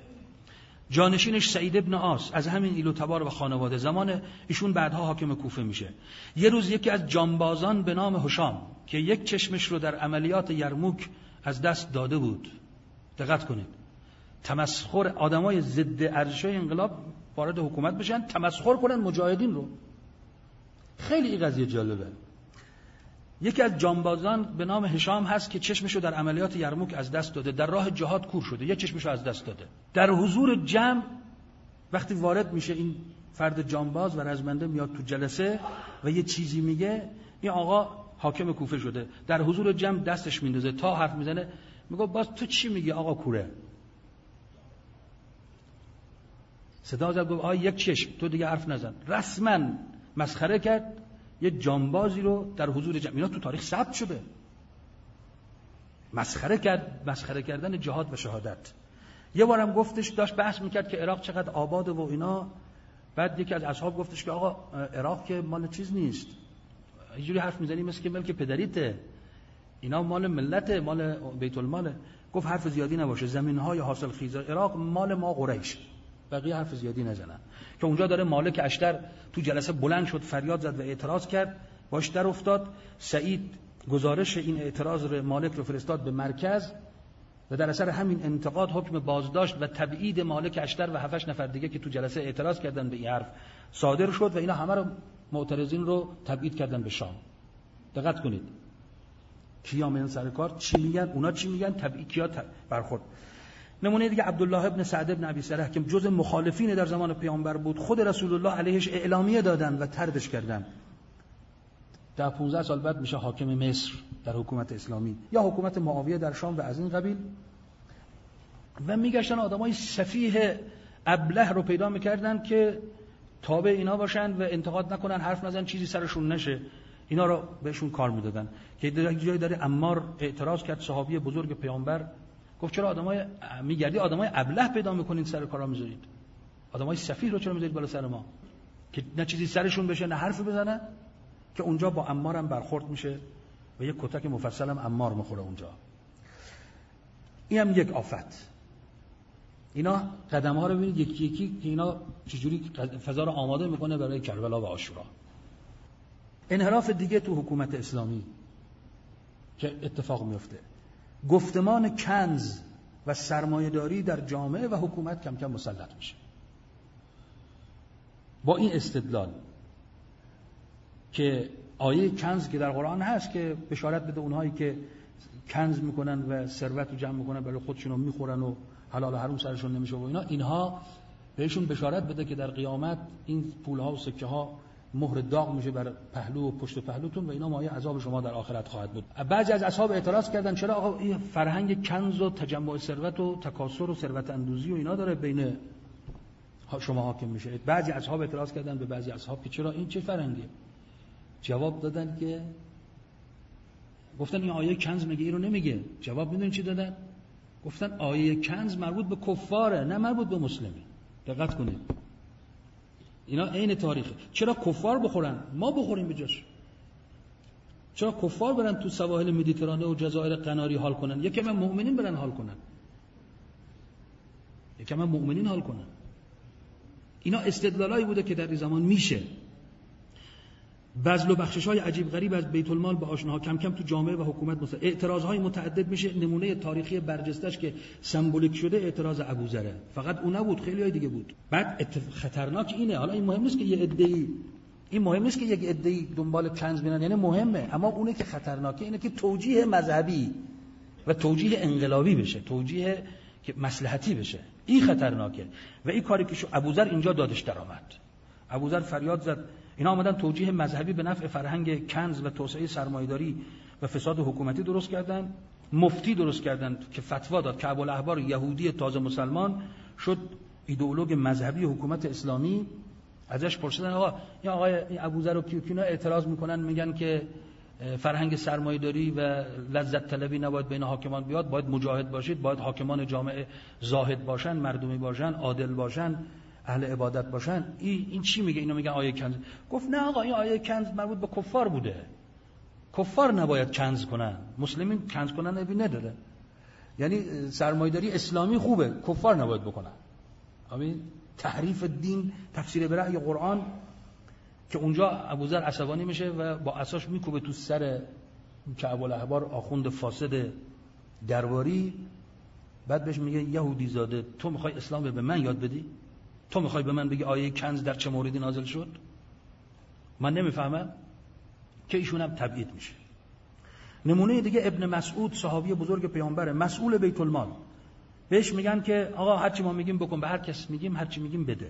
جانشینش سعید ابن عاص از همین ایل و تبار و خانواده، زمان ایشون بعدها حاکم کوفه میشه. یه روز یکی از جانبازان به نام هشام که یک چشمش رو در عملیات یرموک از دست داده بود، دقت کنید، تمسخر، آدمای ضد ارزش‌های انقلاب وارد حکومت بشن تمسخر کنن مجاهدین رو. خیلی این قضیه جالبه. یکی از جانبازان به نام هشام هست که چشمشو در عملیات یرموک از دست داده، در راه جهاد کور شده، یک چشمشو از دست داده. در حضور جمع وقتی وارد میشه این فرد جانباز و رزمنده، میاد تو جلسه و یه چیزی میگه، این آقا حاکم کوفه شده، در حضور جمع دستش میندازه تا حرف میزنه، میگه باز تو چی میگی آقا کوره؟ صدا زد گفت آقا یک چشم، تو دیگه حرف نزن. رسما مسخره کرد یه جانبازی رو در حضور جمع. اینا تو تاریخ ثبت شده. مسخره کرد، مسخره کردن جهاد و شهادت. یه بارم گفتش، داشت بحث میکرد که عراق چقدر آباده و اینا، بعد یکی از اصحاب گفتش که آقا عراق که مال چیز نیست، اینجوری حرف میزنی مثل که ملک پدریته، اینا مال ملته، مال بیت الماله. گفت حرف زیادی نباشه، زمین‌های حاصل خیز عراق مال ما قریش، بقیه حرف زیادی نزنن. که اونجا داره مالک اشتر تو جلسه بلند شد، فریاد زد و اعتراض کرد، باش در افتاد. سعید گزارش این اعتراض رو مالک رو فرستاد به مرکز و در اثر همین انتقاد حکم بازداشت و تبعید مالک اشتر و هفتش نفر دیگه که تو جلسه اعتراض کردن به این حرف صادر شد و اینا همه رو معترضین رو تبعید کردن به شام. دقت کنید کیا میان سر کار چی میگن، اونا چی میگن، تبعید کیا برخورد. نمونه دیگه عبدالله ابن سعد ابن ابی سرح که جز مخالفین در زمان پیامبر بود، خود رسول الله علیهش اعلامیه دادن و طردش کردن. در پانزده سال بعد میشه حاکم مصر در حکومت اسلامی، یا حکومت معاویه در شام و از این قبیل. و میگشتن آدمای سفیه ابله رو پیدا میکردن که تابع اینا باشن و انتقاد نکنن، حرف نزن، چیزی سرشون نشه، اینا رو بهشون کار میدادن. که در جایی داره عمار اعتراض کرد، صحابی بزرگ پیامبر، گفت چرا آدمای میگردی آدمای ابله پیدا میکنین سر کارا میذارید، آدمای سفیه رو چرا میذارید بالا سر ما که نه چیزی سرشون بشه نه حرفی بزنن؟ که اونجا با عمار هم برخورد میشه و یک کتک مفصل هم عمار میخوره اونجا. این هم یک آفت. اینا قدم ها رو ببینید یکی یکی که اینا چجوری فضا رو آماده میکنه برای کربلا و عاشورا. انحراف دیگه تو حکومت اسلامی که اتفاق میفته، گفتمان کنز و سرمایه‌داری در جامعه و حکومت کم کم مسلط میشه. با این استدلال که آیه کنز که در قرآن هست که بشارت بده اونهایی که کنز میکنن و ثروت رو جمع میکنن برای خودشون رو میخورن و حلال و حرام سرشون نمیشه و اینا، اینها بهشون بشارت بده که در قیامت این پولها و سکه ها مهر داغ میشه بر پهلو و پشت پهلوتون و اینا مایه عذاب شما در آخرت خواهد بود. بعضی از اصحاب اعتراض کردن چرا آقا این فرهنگ کنز و تجمع ثروت و تکاثر و ثروت اندوزی و اینا داره بین شما حاکم میشه؟ بعضی اصحاب اعتراض کردن به بعضی اصحاب که چرا این چه فرهنگیه؟ جواب دادن که گفتن این آیه کنز میگه اینو نمیگه. جواب میدونین چی دادن؟ گفتن آیه کنز مربوط به کفاره نه مربوط به مسلمین. دقت کنید اینا عین تاریخه. چرا کفار بخورن ما بخوریم بجاش؟ چرا کفار برن تو سواحل مدیترانه و جزایر قناری حال کنن؟ یکم مؤمنین برن حال کنن، یکم مؤمنین حال کنن. اینا استدلالایی بوده که در این زمان میشه. بذل و بخشش‌های عجیب غریب از بیت المال به آشناها کم کم تو جامعه و حکومت مثلا اعتراض‌های متعدد میشه. نمونه تاریخی برجستش که سمبولیک شده اعتراض ابوذره، فقط اون نبود، خیلی‌های دیگه بود. بعد خطرناک اینه، حالا این مهم نیست که یه عده‌ای این مهم نیست که یک عده‌ای دنبال کنز میرن، یعنی مهمه، اما اونه که خطرناکه اینه که توجیه مذهبی و توجیه انقلابی بشه، توجیه که مصلحتی بشه. این خطرناکه و این کاری که شو ابوذر اینجا دادش درآمد. ابوذر فریاد زد، اینا آمدن توجیه مذهبی به نفع فرهنگ کنز و توسعه سرمایه‌داری و فساد حکومتی درست کردن. مفتی درست کردن که فتوا داد که ابوالاحبار یهودی تازه مسلمان شد ایدئولوگ مذهبی حکومت اسلامی. ازش پرسیدن آقا این آقای ابوذر و کیوکینا اعتراض میکنن، میگن که فرهنگ سرمایه‌داری و لذت طلبی نباید بین حاکمان بیاد، باید مجاهد باشید، باید حاکمان جامعه زاهد باشن، مردمی باشن، عادل باشن، اهل عبادت باشن. این این چی میگه؟ اینا میگن آیه کنز. گفت نه آقا این آیه کنز مربوط به کفار بوده، کفار نباید کنز کنن، مسلمین کنز کنن نبی نداره. یعنی سرمایه‌داری اسلامی خوبه، کفار نباید بکنن. همین تحریف دین، تفسیر به رأی قرآن که اونجا ابوذر عصبانی میشه و با عصاش میکوبه تو سر کعب الاحبار آخوند فاسد درباری. بعد بهش میگه یهودی زاده، تو میخوای اسلام به من یاد بدی؟ تو میخوای به من بگی آیه کنز در چه موردی نازل شد؟ من نمیفهمم. که ایشون هم تبعید میشه. نمونه دیگه ابن مسعود، صحابی بزرگ پیامبره، مسئول بیت المال. بهش میگن که آقا هر چی ما میگیم بکن، به هر کس میگیم هر چی میگیم بده،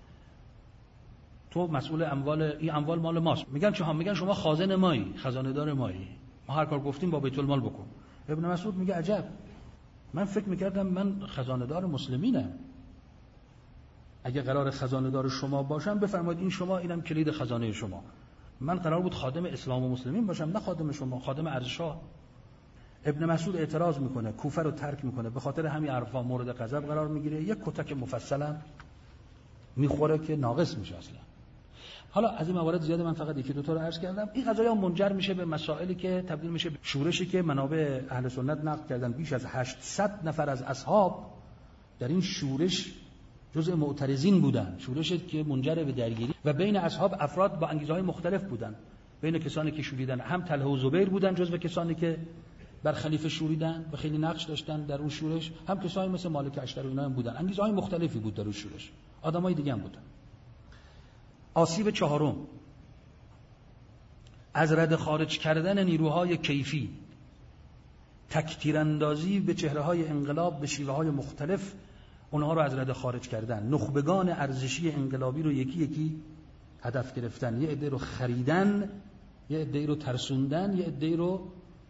تو مسئول اموال، این اموال مال ماست. میگن چه ها؟ میگن شما خازن مایی، خزانه دار مایی، ما هر کار گفتیم با بیت المال بکن. ابن مسعود میگه عجب، من فکر میکردم من خزانه دار مسلمینم، اگه قرار خزانه دار شما باشم بفرمایید این شما، اینم کلید خزانه شما. من قرار بود خادم اسلام و مسلمین باشم، نه خادم شما، خادم ارزش‌ها. ابن مسعود اعتراض میکنه، کوفه رو ترک میکنه، به خاطر همین حرفا مورد غضب قرار میگیره، یک کتک مفصلا میخوره که ناقص میشه اصلا. حالا از این موارد زیاده، من فقط یکی دو تا رو عرض کردم. این قضایا منجر میشه به مسائلی که تبدیل میشه به شورشی که منابع اهل سنت نقل کردن. بیش از هشتصد نفر از اصحاب در این شورش جزء معترضین بودن، شورشی که منجر به درگیری و بین اصحاب افراد با انگیزه‌های مختلف بودن. بین کسانی که شوریدن هم طلحه و زبیر بودن جزو کسانی که بر خلیفه شوریدن و خیلی نقش داشتن در اون شورش، هم کسانی مثل مالک اشتر و اینا هم بودن. انگیزه‌های مختلفی بود در اون شورش. آدمای دیگه هم بودن. آسیب چهارم، از رده خارج کردن نیروهای کیفی، تک‌تیراندازی به چهره‌های انقلاب به شیوه‌های مختلف، اونها رو از رده خارج کردن. نخبگان ارزشی انقلابی رو یکی یکی هدف گرفتن. یه عده رو خریدن، یه عده رو ترسوندن، یه عده رو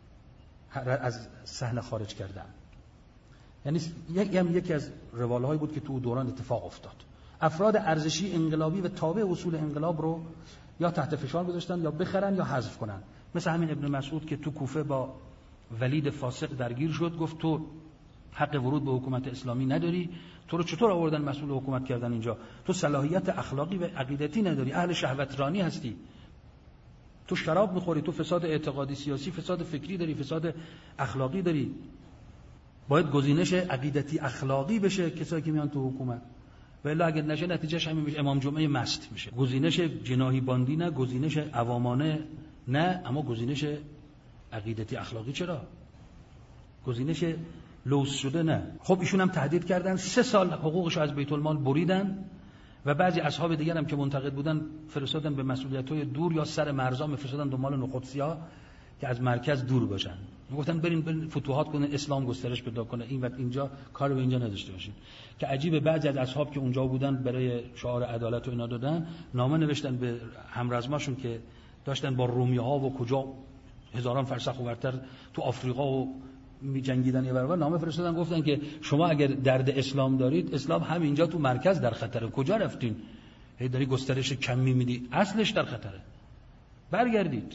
از صحنه خارج کردن. یعنی یکی از روالهایی بود که تو دوران اتفاق افتاد. افراد ارزشی انقلابی و تابع اصول انقلاب رو یا تحت فشار گذاشتن یا بخرن یا حذف کنن. مثل همین ابن مسعود که تو کوفه با ولید فاسق درگیر شد، گفت تو حق ورود به حکومت اسلامی نداری، تو رو چطور آوردن مسئول حکومت کردن اینجا؟ تو صلاحیت اخلاقی و عقیدتی نداری، اهل شهوترانی هستی، تو شراب میخوری، تو فساد اعتقادی سیاسی، فساد فکری داری، فساد اخلاقی داری. باید گزینش عقیدتی اخلاقی بشه کسایی که میان تو حکومت، و الا اگه نشه نتیجهش همین میشه، امام جمعه مست میشه. گزینش جناحی باندی نه، گزینش عوامانه نه، اما گزینش عقیدتی اخلاقی چرا؟ گزینش لوث شده نه. خب ایشون هم تهدید کردن، سه سال حقوقش از بیت المال بریدن و بعضی اصحاب دیگر هم که منتقد بودن فرستادن به مسئولیت‌های دور یا سر مرزا میفرستادن دنبال نخودسیا که از مرکز دور باشن. میگفتن برین برین فتوحات کنه، اسلام گسترش پیدا کنه، این وقت اینجا کار به اینجا نداشته باشین. که عجیبه بعضی از اصحاب که اونجا بودن برای شعار عدالت و اینا دادن، نامه نوشتن به همرزماشون که داشتن با رومی‌ها و کجا هزاران فرسخ ورتر تو آفریقا و می جنگیدن یه برابر، نامه فرستادن گفتن که شما اگر درد اسلام دارید، اسلام همینجا تو مرکز در خطره، کجا رفتین؟ هی داری گسترش کمی میدی، اصلش در خطره، برگردید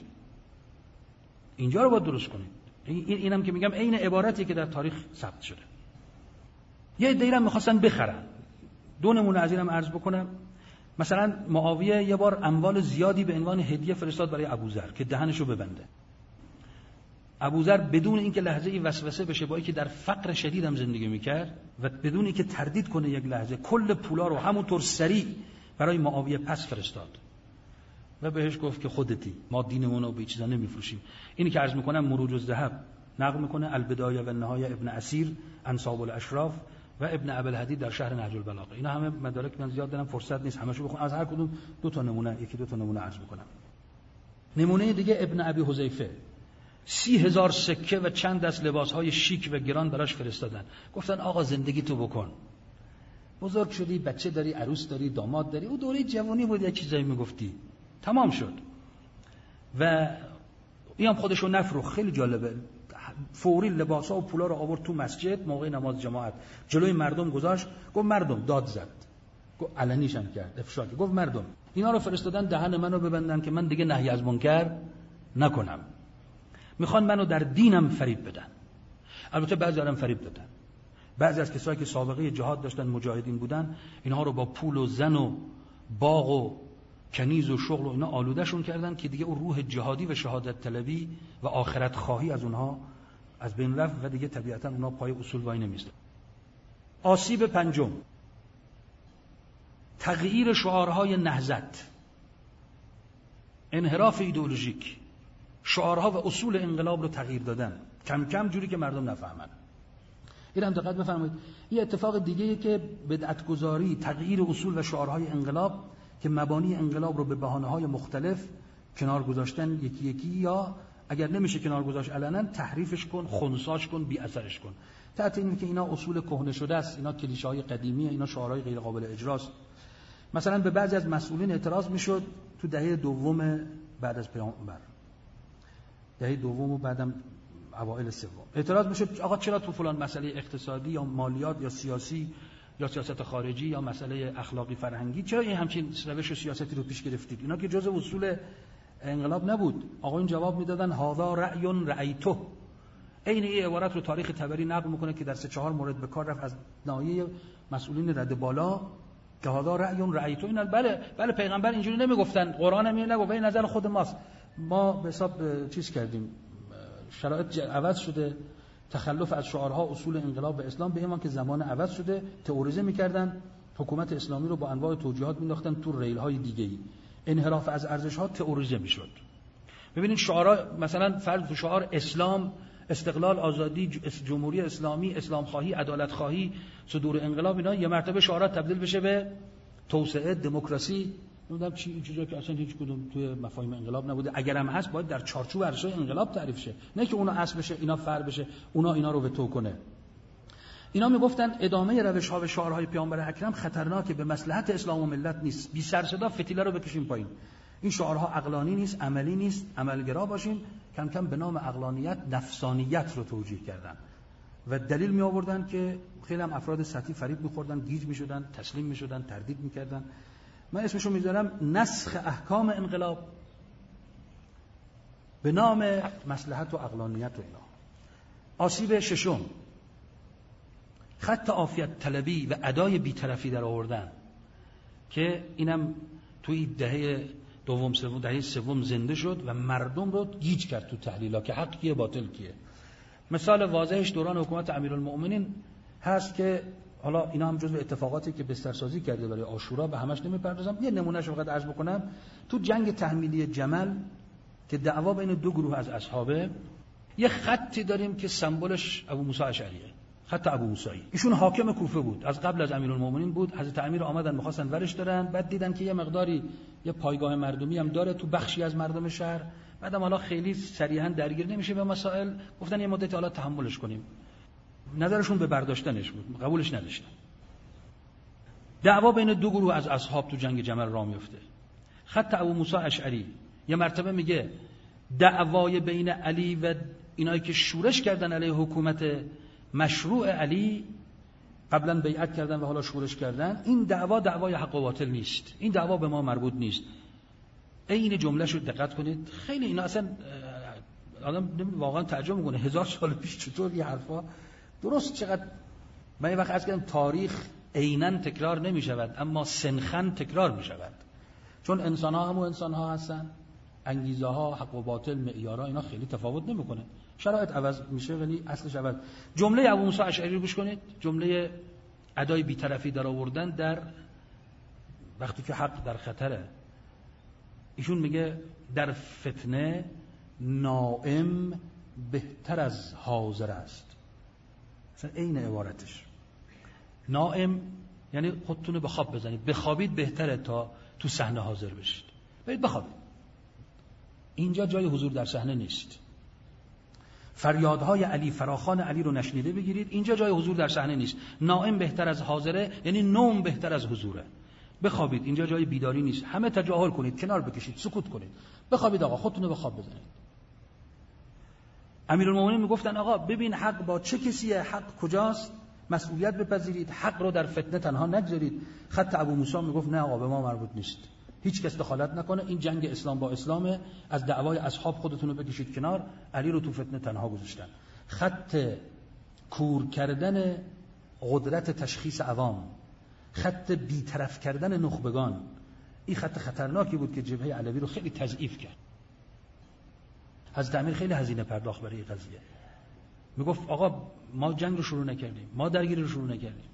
اینجا رو باید درست کنید. این اینم که میگم عین عبارتی که در تاریخ ثبت شده. یه عده‌ای هم می‌خواستن بخرن. دو نمونه از اینم عرض بکنم. مثلا معاویه یه بار اموال زیادی به عنوان هدیه فرستاد برای ابوذر که دهنشو ببنده. ابوذر بدون اینکه لحظه‌ای وسوسه بشه، با اینکه در فقر شدید هم زندگی میکرد و بدون اینکه تردید کنه یک لحظه، کل پولا رو همونطور سریع برای معاویه پس فرستاد و بهش گفت که خودتی، ما دینمون رو به چیزا نمیفروشیم. اینی که عرض میکنم مروج الذهب نقل میکنه البدایه و النهایه ابن اسیر، انساب الاشراف و ابن ابوالحدید در شرح نهج البلاغه. اینا همه مدارک من زیاد دارم، فرصت نیست همشو بخونم، از هر کدوم دو تا نمونه، یکی دو تا نمونه عرض میکنم. نمونه دیگه ابن ابی حذیفه، سی هزار سکه و چند دست لباسهای شیک و گران براش فرستادن. گفتن آقا زندگی تو بکن، بزرگ شدی، بچه داری، عروس داری، داماد داری، او دوره جوانی بود، یه چیزایی میگفتی، تمام شد. و این هم خودشو نفروخت. خیلی جالبه، فوری لباسا و پولا رو آورد تو مسجد موقع نماز جماعت، جلوی مردم گذاشت، گفت مردم، داد زد، گفت علنیش هم کرد، افشا کرد، گفت مردم اینا رو فرستادن دهن منو ببندن که من دیگه نهی از منکر نکنم، میخوان منو در دینم فریب بدن. البته بعضی هم فریب دادن. بعضی از کسایی که سابقه جهاد داشتن، مجاهدین بودن، اینها رو با پول و زن و باغ و کنیز و شغل و اینا آلودهشون کردن که دیگه اون روح جهادی و شهادت طلبی و آخرت خواهی از اونها از بین رفت و دیگه طبیعتا اونها پای اصول وای نمیستن. آسیب پنجم، تغییر شعارهای نهضت، انحراف ایدئولوژیک، شعارها و اصول انقلاب رو تغییر دادن کم کم جوری که مردم نفهمن. این هم دقت بفرمایید. این اتفاق دیگه‌ای که بدعت‌گذاری، تغییر اصول و شعارهای انقلاب که مبانی انقلاب رو به بهانه‌های مختلف کنار گذاشتن یکی یکی، یا اگر نمیشه کنار گذاشت علنا تحریفش کن، خنثیش کن، بی اثرش کن، تحت اینکه که اینا اصول کهنه شده است، اینا کلیشه‌های قدیمیه، اینا شعارهای غیر قابل اجراست. مثلا به بعضی از مسئولین اعتراض میشد تو دهه دوم بعد از پیامبر، دهه دوم و بعدم اوایل سوم، اعتراض میشد آقا چرا تو فلان مسئله اقتصادی یا مالیات یا سیاسی یا سیاست خارجی یا مسئله اخلاقی فرهنگی چرا این همچین روش و سیاستی رو پیش گرفتید؟ اینا که جزء اصول انقلاب نبود. آقا این جواب میدادن هذا رأی رأیته. عین این عبارت رو تاریخ طبری نقل میکنه که در سه چهار مورد به کار رفت از ناحیه مسئولین رد بالا که هذا رأی رأیته. اینا بله بله پیغمبر اینجوری نمیگفتن، قرآن هم نگفت، این نظر خود ماست، ما به حساب چیز کردیم، شرایط عوض شده، تخلف از شعارها اصول انقلاب به اسلام به ایمان که زمان عوض شده، تئوریزه میکردن حکومت اسلامی رو با انواع توجیهات مینداختن تو ریل‌های دیگه‌ای. انحراف از ارزش‌ها تئوریزه میشد. ببینید شعارا مثلا فرض شعار اسلام، استقلال، آزادی، جمهوری اسلامی، اسلام خواهی، عدالت خواهی، صدور انقلاب، اینا یه مرتبه شعارات تبدیل بشه به توسعه، دموکراسی، نمیدونم چی، این چیزا که اصلا هیچ کدوم توی مفاهیم انقلاب نبوده. اگر هم هست باید در چارچوب ارزش‌های انقلاب تعریف شه، نه که اونا اصل بشه اینا فر بشه، اونا اینا رو وتو کنه. اینا میگفتن ادامه روش‌ها و شعارهای پیامبر اکرم خطرناکه، به مصلحت اسلام و ملت نیست. بی سر صدا فتیله رو بکشیم پایین. این شعارها عقلانی نیست، عملی نیست، عملگرا باشیم. کم کم به نام عقلانیت نفسانیت رو توجیه کردن و دلیل می آوردن که خیلی هم افراد سطحی فریب می‌خوردن، گیج می‌شدن، تسلیم می‌شدن، تردید می‌کردن. من اسمشو میذارم نسخ احکام انقلاب به نام مصلحت و عقلانیت و اینا. آسیب ششم، خط عافیت طلبی و ادای بی‌طرفی در آوردن که اینم توی دهه دوم سوم دهه سوم زنده شد و مردم رو گیج کرد تو تحلیل‌ها که حق کیه باطل کیه. مثال واضحش دوران حکومت امیرالمؤمنین هست که حالا اینا هم جزو اتفاقاتی که بسترسازی کرده برای عاشورا، به همش نمیپردازم. یه نمونهش فقط عرض بکنم. تو جنگ تحمیلی جمل که دعوا بین دو گروه از اصحابه، یه خطی داریم که سمبلش ابو موسی اشعریه، خط ابو موسی. ایشون حاکم کوفه بود، از قبل از امیرالمؤمنین بود. حضرت امیر آمدن می‌خواستن ورش دارن، بعد دیدن که یه مقداری یه پایگاه مردمی هم داره تو بخشی از مردم شهر، بعدم حالا خیلی صریحا درگیر نمیشه به مسائل، گفتن یه مدت حالا تحملش کنیم. نظرشون به برداشتنش بود، قبولش نداشتن. دعوا بین دو گروه از اصحاب تو جنگ جمل راه میفته. خط ابو موسی اشعری یه مرتبه میگه دعوای بین علی و اینایی که شورش کردن علیه حکومت مشروع علی، قبلا بیعت کردن و حالا شورش کردن، این دعوا دعوای حق و باطل نیست، این دعوا به ما مربوط نیست. این جمله شو دقت کنید، خیلی اینا اصلا آدم واقعا تعجب میکنه هزار سال پیش چطور این حرفا درست چقدر. من یه وقت عرض کردم تاریخ عیناً تکرار نمی شود اما سنخاً تکرار می شود، چون انسان ها همون انسان ها هستن، انگیزه ها، حق و باطل، معیارها اینا خیلی تفاوت نمیکنه. شرایط عوض میشه ولی اصلش عوض. جمله ابو موسی اشعری رو گوش کنید، جمله ادای بی‌طرفی در آوردن در وقتی که حق در خطره. ایشون میگه در فتنه نائم بهتر از حاضر است. مثلا عین عبارتش. نائم یعنی خودتون به خواب بزنید، بخوابید بهتره تا تو صحنه حاضر بشید. برید بخوابید. اینجا جای حضور در صحنه نیست. فریادهای علی، فراخوان علی رو نشنیده بگیرید، اینجا جای حضور در صحنه نیست. نائم بهتر از حاضره، یعنی نوم بهتر از حضوره. بخوابید، اینجا جای بیداری نیست. همه تجاهل کنید، کنار بکشید، سکوت کنید. بخوابید آقا، خودتون رو به خواب بزنید. امیرالمومنین میگفتن آقا ببین حق با چه کسیه، حق کجاست؟ مسئولیت بپذیرید، حق رو در فتنه تنها نگذارید. خط ابو موسی میگفت نه آقا به ما مربوط نیست، هیچ کس دخالت نکنه، این جنگ اسلام با اسلامه، از دعوای اصحاب خودتون رو بکشید کنار. علی رو تو فتنه تنها گذاشتن. خط کور کردن قدرت تشخیص عوام، خط بی‌طرف کردن نخبگان، این خط خطرناکی بود که جبهه علوی رو خیلی تضعیف کرد. حضرت امیر خیلی هزینه پرداخت برای این قضیه. میگفت آقا ما جنگ رو شروع نکردیم، ما درگیری رو شروع نکردیم.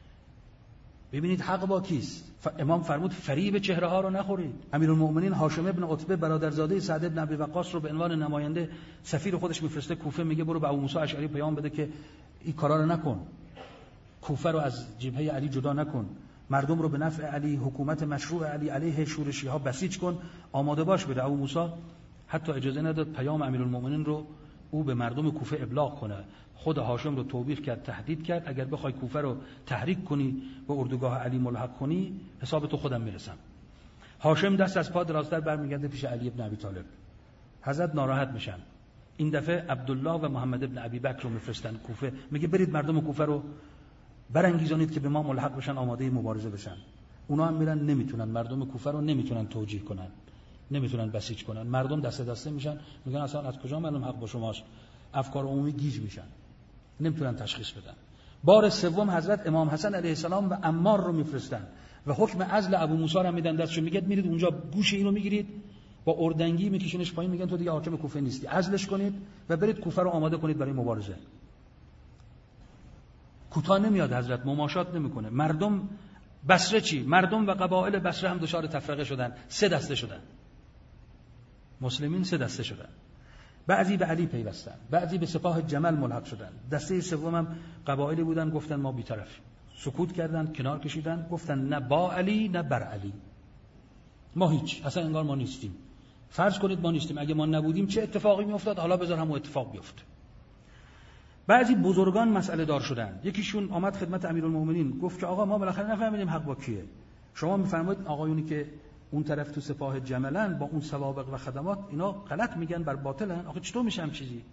ببینید حق با کیست؟ ف... امام فرمود فریب چهره ها رو نخورید. امیرالمؤمنین هاشم ابن عتبه برادرزاده سعد ابن ابی وقاص رو به عنوان نماینده سفیر خودش میفرسته کوفه، میگه برو به ابو موسی اشعری پیام بده که این کارا رو نکن، کوفه رو از جبهه علی جدا نکن، مردم رو به نفع علی، حکومت مشروع علی علیه شورشی ها بسیج کن، آماده باش بده. ابو موسی حتی اجازه نداد پیام امیرالمؤمنین رو او به مردم کوفه ابلاغ کنه. خود هاشم رو توبیخ کرد، تهدید کرد اگر بخوای کوفه رو تحریک کنی، به اردوگاه علی ملحق کنی، حساب تو خودم میرسم. هاشم دست از پا درازتر برمیگرده پیش علی ابن ابی طالب. حضرت ناراحت میشن. این دفعه عبدالله و محمد ابن ابی بکر رو میفرستن کوفه، میگه برید مردم کوفه رو برانگیزانید که به ما ملحق بشن، آماده مبارزه بشن. اونا هم میرن، نمیتونن مردم کوفه رو نمیتونن توجیه کنن، نمیتونن بسیج کنن. مردم دست دسته میشن، میگن اصلا از کجا معلوم حق با شماست؟ افکار عمومی گیج میشن، نمیتونن تشخیص بدن. بار سوم حضرت امام حسن علیه السلام و عمار رو میفرستن و حکم عزل ابو موسی رو میدن دستشو، میگه میرید اونجا گوش اینو میگیرید، با اردنگی میکشینش پایین، میگن تو دیگه حاکم کوفه نیستی، عزلش کنید و برید کوفه رو آماده کنید برای مبارزه. کوتاه نمیاد حضرت، مماشات نمیکنه. مردم بصره چی؟ مردم و قبایل بصره هم دچار تفرقه شدن، سه دسته شدن. مسلمین سه دسته شدن. بعضی به علی پیوستن، بعضی به سپاه جمل ملحق شدن. دسته سوم هم قبایلی بودن گفتن ما بی‌طرفیم. سکوت کردن، کنار کشیدن، گفتن نه با علی نه بر علی. ما هیچ، اصلا انگار ما نیستیم. فرض کنید ما نیستیم، اگه ما نبودیم چه اتفاقی میافتاد؟ حالا بذار همون اتفاق بیفته. بعضی بزرگان مسئله دار شدن. یکیشون آمد خدمت امیرالمومنین گفت که آقا ما بالاخره نفهمیدیم حق با کیه. شما میفرمایید آقایونی که اون طرف تو سپاه جملن با اون سوابق و خدمات اینا غلط میگن، بر باطلن. آخه چطور میشه هم چیزی؟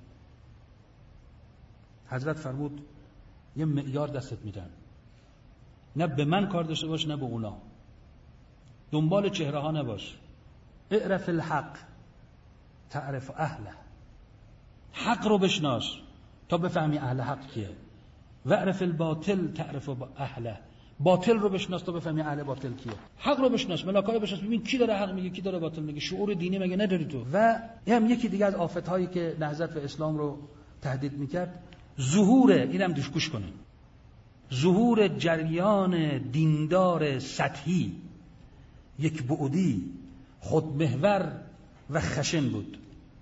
حضرت فرمود یه معیار دستت میدن، نه به من کار داشته باش نه به اونا، دنبال چهره ها نباش. اعرف الحق تعرف اهله. حق رو بشناس تا بفهمی اهل حق کیه. و اعرف الباطل تعرف اهله. باطل رو بشناس تا بفهمی اهل باطل کیه. حق رو بشناس، ملاکا رو بشناس، ببین کی داره حق میگه کی داره باطل میگه. شعور دینی مگه نداری تو؟ و هم یکی دیگه از آفت‌هایی که نهضت و اسلام رو تهدید میکرد ظهور، اینم دوش گوش کنیم، ظهور جریان دیندار سطحی، یک بعدی، خودمحور و خشن بود.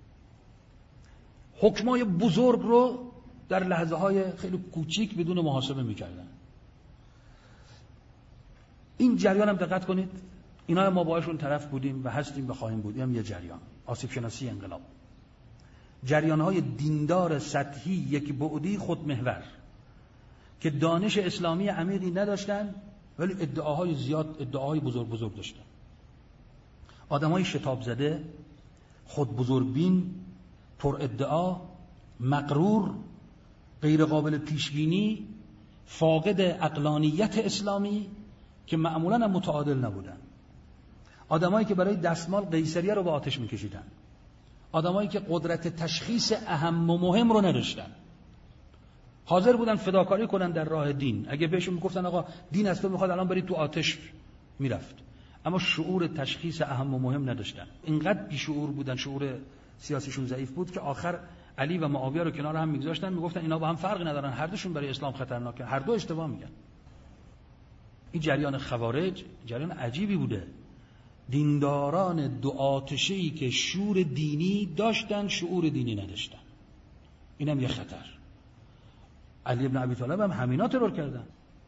حکمای بزرگ رو در لحظه های خیلی کوچیک بدون محاسبه میکردن. این جریان هم دقت کنید، اینا ما باهاشون طرف بودیم و هستیم و خواهیم بود. این هم یه جریان، آسیب شناسی انقلاب. جریان های دیندار سطحی، یک بعدی، خودمحور که دانش اسلامی عمیقی نداشتن ولی ادعاهای زیاد، ادعاهای بزرگ بزرگ داشتن. آدمای شتاب زده، خود بزرگبین، پر ادعا، مغرور، غیر قابل پیشبینی، فاقد عقلانیت اسلامی که معمولاً هم متعادل نبودن. آدمایی که برای دستمال قیصریه رو به آتش میکشیدن. آدمایی که قدرت تشخیص اهم و مهم رو نداشتن. حاضر بودن فداکاری کنن در راه دین. اگه بهشون میگفتن آقا دین از تو میخواد الان برید تو آتش، میرفت. اما شعور تشخیص اهم و مهم نداشتن. اینقدر بیشعور بودن، شعور سیاسیشون ضعیف بود که آخر علی و معاویه رو کنار هم میگذاشتن، میگفتن اینا با هم فرقی ندارن، هر دوشون برای اسلام خطرناکه، هر دو اشتباه میگن. این جریان خوارج جریان عجیبی بوده. دینداران دو آتشه‌ای که شعور دینی داشتن، شعور دینی نداشتن. اینم یه خطر. علی ابن ابی طالب هم همینا ترور کردن.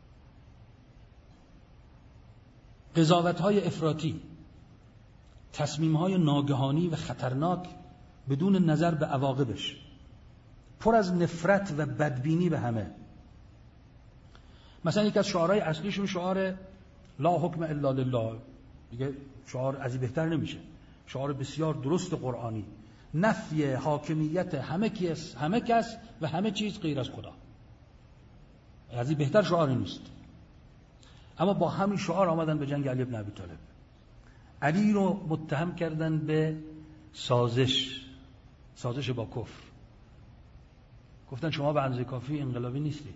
قضاوت‌های افراطی، تصمیم‌های ناگهانی و خطرناک بدون نظر به عواقبش، پر از نفرت و بدبینی به همه. مثلا یکی از شعارهای اصلیشون شعار لا حکم الا لله، دیگه شعار از این بهتر نمیشه. شعار بسیار درست قرآنی، نفی حاکمیت همه کس همه کس و همه چیز غیر از خدا. از این بهتر شعاری نیست. اما با همین شعار آمدن به جنگ علی ابن ابی طالب. علی رو متهم کردن به سازش، سازش با کفر. گفتن شما به اندازه کافی انقلابی نیستی.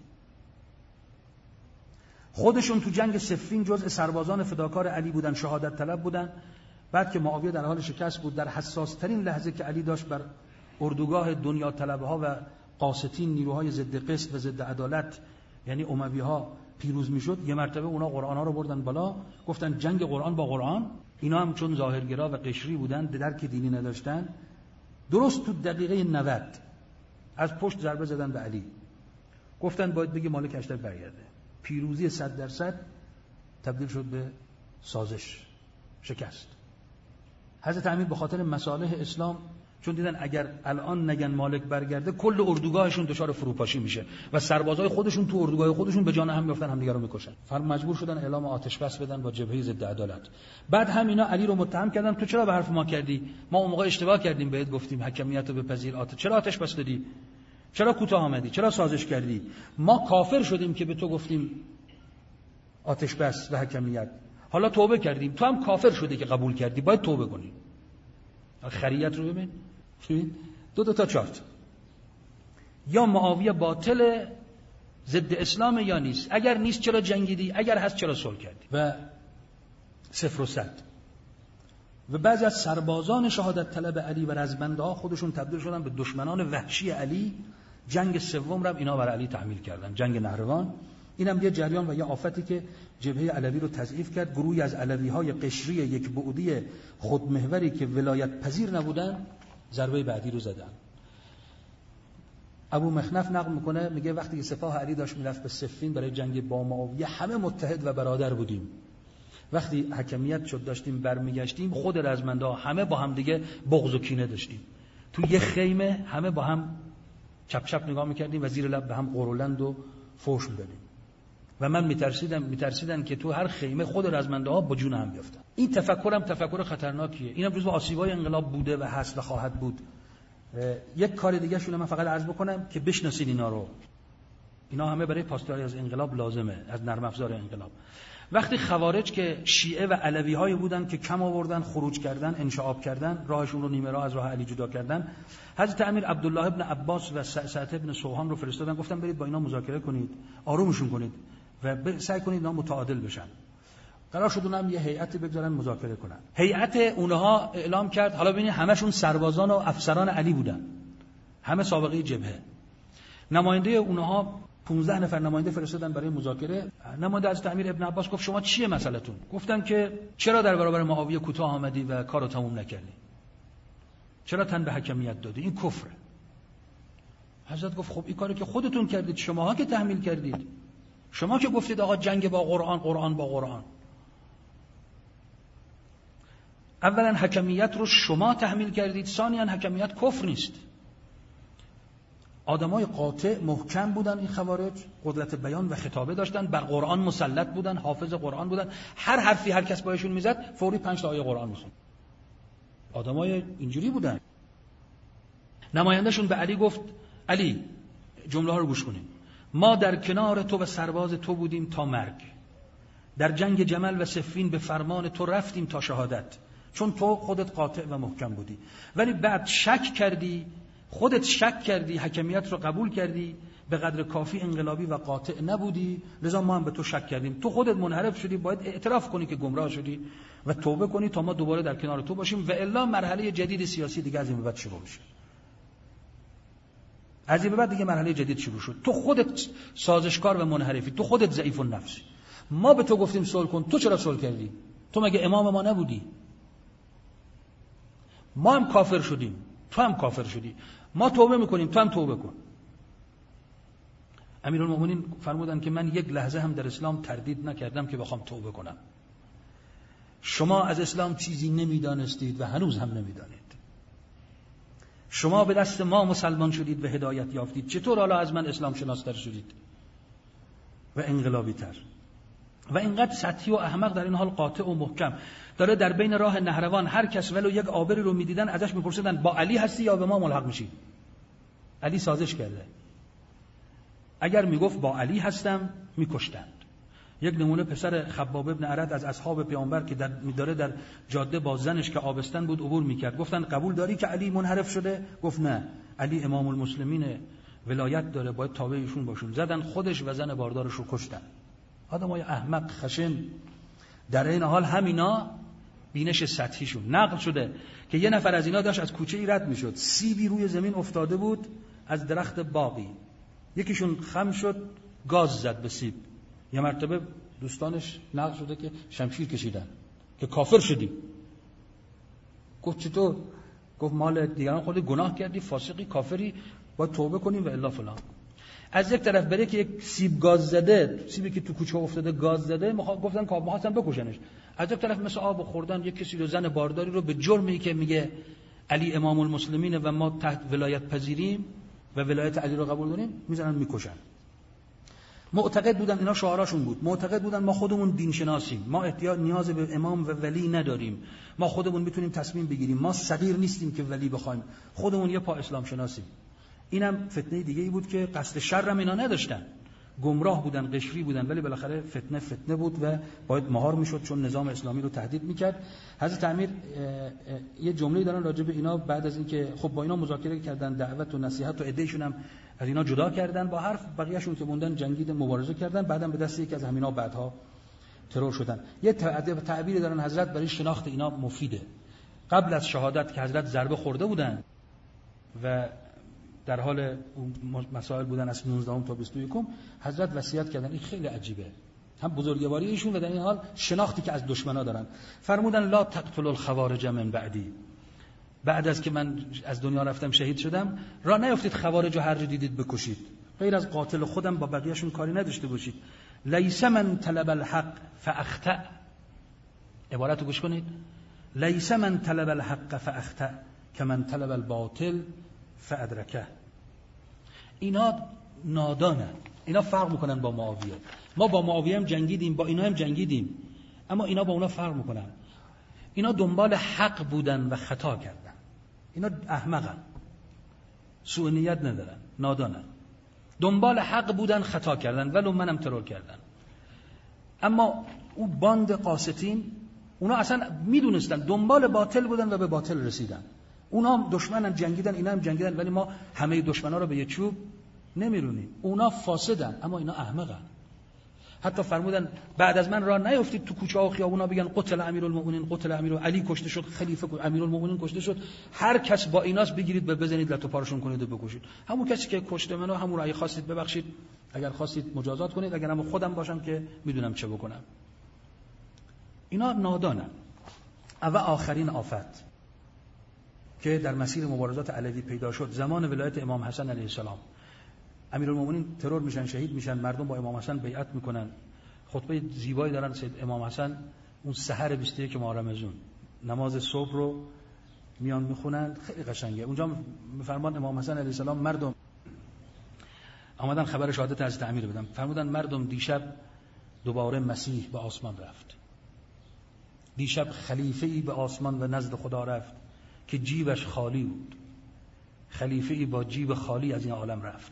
خودشون تو جنگ صفین جزء سربازان فداکار علی بودن، شهادت طلب بودن. بعد که معاویه در حال شکست بود، در حساس ترین لحظه که علی داشت بر اردوگاه دنیا طلبه ها و قاستین، نیروهای ضد قسط و ضد عدالت، یعنی اموی ها پیروز میشد، یه مرتبه اونا قرآن ها رو بردن بالا، گفتن جنگ قرآن با قرآن. اینا هم چون ظاهرگرا و قشری بودن، درک دینی نداشتن، درست تو دقیقه نود از پشت ضربه زدن به علی. گفتن باید بگی مالک اشتر برگرده. پیروزی صد درصد تبدیل شد به سازش، شکست. حضرت امیر به خاطر مصالح اسلام، چون دیدن اگر الان نگن مالک برگرده، کل اردوگاهشون دچار فروپاشی میشه و سربازای خودشون تو اردوگاه خودشون به جان هم میافتن، همدیگه رو میکشن. فرم مجبور شدن اعلام آتش بس بدن با جبهه ضد عدالت. بعد همینا علی رو متهم کردن تو چرا به حرف ما کردی؟ ما اون موقع اشتباه کردیم، بهت گفتیم حکمیت رو بپذیر، آتش چرا آتش بس دادی؟ چرا کوتاه آمدی؟ چرا سازش کردی؟ ما کافر شدیم که به تو گفتیم آتش بس و حکمیت. حالا توبه کردیم، تو هم کافر شدی که قبول کردی، باید توبه کنی. خریت رو ببین، دو دو تا چارت. یا معاویه باطل ضد اسلام یا نیست. اگر نیست چرا جنگیدی؟ اگر هست چرا صلح کردی؟ و صفر و صد. و بعضی از سربازان شهادت طلب علی و رزمنده ها خودشون تبدیل شدن به دشمنان وحشی علی. جنگ سوم رو اینا بر علی تحمیل کردن، جنگ نهروان. اینم یه جریان و یه آفتی که جبهه علوی رو تضعیف کرد. گروهی از علوی‌های قشری یک بعدی خودمحوری که ولایت پذیر نبودن ضربه بعدی رو زدن. ابو مخنف نقل میکنه، میگه وقتی که سپاه علی داشت میرفت به صفین برای جنگ با معاویه همه متحد و برادر بودیم. وقتی حکمیت شد داشتیم برمیگشتیم خود رزمنده ها همه با هم دیگه بغض و کینه داشتیم. تو یه خیمه همه با هم چپ چپ نگاه میکردیم و زیر لب به هم قرولند و فوش میدادیم و من میترسیدم میترسیدن که تو هر خیمه خود رزمنده ها با جون هم بیفتن. این تفکرم تفکر خطرناکیه. اینم جزو آسیبای انقلاب بوده و هست و خواهد بود. یک کار دیگه شونه من فقط عرض بکنم که بشناسید اینا رو. اینا همه برای پاسداری از انقلاب لازمه، از نرم افزار انقلاب. وقتی خوارج که شیعه و علوی های بودن که کم آوردن، خروج کردن، انشعاب کردن، راهشون رو نیمه راه از راه علی جدا کردن، حضرت امیر عبدالله ابن عباس و سعد ابن سوهان رو فرستادن، گفتن برید با اینا مذاکره کنید، آرومشون کنید و سعی کنید اینا متعادل بشن. قرار شد اونم یه هیئتی بگذارن مذاکره کنن. هیئت اونها اعلام کرد، حالا ببینید همشون سربازان و افسران علی بودن، همه سابقه جبهه. نماینده اونها پانزده نفر نماینده فرستادن برای مذاکره. نماینده از امیر ابن عباس گفت شما چیه مسئله‌تون؟ گفتن که چرا در برابر معاویه کوتاه آمدی و کارو تموم نکردی؟ چرا تن به حکمیت دادی؟ این کفره. حضرت گفت خب این کاری که خودتون کردید، شماها که تحمیل کردید، شما که گفتید آقا جنگ با قرآن، قرآن با قرآن. اولا حکمیت رو شما تحمیل کردید، ثانیاً حکمیت کفر نیست. آدمای قاطع محکم بودن این خوارج، قدرت بیان و خطابه داشتن، بر قرآن مسلط بودن، حافظ قرآن بودن، هر حرفی هر کس بایشون میزد فوری پنج تا آیه قرآن میخوند. آدمای اینجوری بودن. نمایندهشون به علی گفت علی جمله ها رو گوش کنید. ما در کنار تو و سرباز تو بودیم تا مرگ. در جنگ جمل و صفین به فرمان تو رفتیم تا شهادت، چون تو خودت قاطع و محکم بودی. ولی بعد شک کردی، خودت شک کردی، حکمیت رو قبول کردی، به قدر کافی انقلابی و قاطع نبودی، لذا ما هم به تو شک کردیم. تو خودت منحرف شدی، باید اعتراف کنی که گمراه شدی و توبه کنی تا ما دوباره در کنار تو باشیم و الا مرحله جدید سیاسی دیگه از این به بعد شروع بشه. از این به بعد دیگه مرحله جدید شروع شد. تو خودت سازشکار و منحرفی، تو خودت ضعیف النفسی. ما به تو گفتیم صلح کن، تو چرا صلح کردی؟ تو مگه امام ما نبودی؟ ما هم کافر شدیم، تو هم کافر شدی. ما توبه میکنیم، تو هم توبه کن. امیرالمومنین فرمودن که من یک لحظه هم در اسلام تردید نکردم که بخوام توبه کنم. شما از اسلام چیزی نمیدانستید و هنوز هم نمیدانید. شما به دست ما مسلمان شدید و هدایت یافتید، چطور حالا از من اسلام شناستر شدید و انقلابی تر؟ و اینقدر سطحی و احمق در این حال قاطع و محکم داره در بین راه نهروان هر کس ولو یک آبری رو میدیدن ازش میپرسیدن با علی هستی یا به ما ملحق میشی؟ علی سازش کرده. اگر میگفت با علی هستم میکشتند. یک نمونه پسر خباب ابن ارد از اصحاب پیامبر که در داره در جاده با زنش که آبستن بود عبور میکرد، گفتن قبول داری که علی منحرف شده؟ گفت نه، علی امام المسلمین، ولایت داره، باید تابع ایشون باشون. زدن خودش و زن باردارش رو کشتن. آدمای احمق خشن. در این حال همینا بینش سطحیشون نقل شده که یه نفر از اینا داشت از کوچه ای رد میشد، سیبی روی زمین افتاده بود از درخت باقی، یکیشون خم شد گاز زد به سیب. یه مرتبه دوستانش نقل شده که شمشیر کشیدن که کافر شدی. گفت چطور؟ گفت مال دیگران خودی گناه کردی، فاسقی، کافری، باید توبه کنیم و الا فلان. از یک طرف بره که یک سیب گاز زده، سیبی که تو کوچه افتاده گاز زده، مخوا... گفتن که می‌خواستن بکشنش. از یک طرف مثل آب خوردن یک کسی رو، زن بارداری رو، به جرمی که میگه علی امام المسلمین و ما تحت ولایت پذیریم و ولایت علی رو قبول داریم، میزنن میکشن. معتقد بودن، اینا شعاراشون بود، معتقد بودن ما خودمون دین شناسیم، ما احتیاج نیاز به امام و ولی نداریم، ما خودمون میتونیم تصمیم بگیریم، ما صغیر نیستیم که ولی بخوایم، خودمون یه پا اسلام شناسیم. اینم فتنه دیگه ای بود که قصد شر هم اینا نداشتن، گمراه بودن، قشری بودن، ولی بالاخره فتنه فتنه بود و باید مهار میشد چون نظام اسلامی رو تهدید میکرد. حضرت امیر یه جمله‌ای دارن راجع به اینا بعد از اینکه خب با اینا مذاکره کردن، دعوت و نصیحت و عده‌شون هم از اینا جدا کردن با حرف، بقیه‌شون که موندن جنگید، مبارزه کردن، بعدم به دست یکی از همینا بعدها ترور شدن. یه تعبیری دارن حضرت برای شناخت اینا مفیده. قبل از شهادت که حضرت ضربه خورده بودن و در حال مسائل بودن از نوزدهم تا بیست و یکم حضرت وصیت کردن. این خیلی عجیبه، هم بزرگواری ایشون و در این حال شناختی که از دشمنا دارن. فرمودن لا تقتلوا الخوارج من بعدی، بعد از که من از دنیا رفتم شهید شدم راه نیفتید خوارج رو هر جا دیدید بکشید، غیر از قاتل خودم با بقیه‌شون کاری نداشته باشید. لیس من طلب الحق فاخطأ، عبارت رو گوش کنید، لیس من طلب الحق فاخطأ که من طلب الباطل فادرکه. اینا نادانن، اینا فرق میکنن با معاویه. ما با معاویه هم جنگیدیم، با اینا هم جنگیدیم، اما اینا با اونا فرق میکنن. اینا دنبال حق بودن و خطا کردن. اینا احمقن، سوء نیت ندارن، نادانن. دنبال حق بودن، خطا کردن، ولو منم ترور کردن. اما اون باند قاسطین اونا اصلا میدونستن دنبال باطل بودن و به باطل رسیدن. اونا هم دشمنن، جنگیدن، اینا هم جنگیدن، ولی ما همه دشمنا رو به یه چوب نمیرونیم. اونا فاسدن اما اینا احمقن. حتی فرمودن بعد از من راه نیفتید تو کوچه ها و خیابونا بگن قتل امیرالمومنین، قتل امیر علی کشته شد، خلیفه امیرالمومنین کشته شد، هر کس با ایناس بگیرید و بزنید لطو پارشون کنید و بکشید. همون کسی که کشته منو همون رو اگه خواستید ببخشید، اگر خواستید مجازات کنید، اگر هم خودم باشم که میدونم چه بکنم. اینا نادانن. و آخرین آفت که در مسیر مبارزات علوی پیدا شد زمان ولایت امام حسن علیه السلام، امیرالمومنین ترور میشن، شهید میشن، مردم با امام حسن بیعت میکنن. خطبه زیبایی دارن سید امام حسن اون سحر بیست و یک ماه رمضان، نماز صبح رو میان میخونن، خیلی قشنگه. اونجا میفرمان امام حسن علیه السلام مردم آمدن خبر شهادت حضرت امیر بدن، فرمودن مردم دیشب دوباره مسیح به آسمان رفت، دیشب خلیفه‌ای به آسمان و نزد خدا رفت که جیبش خالی بود، خلیفه‌ای با جیب خالی از این عالم رفت.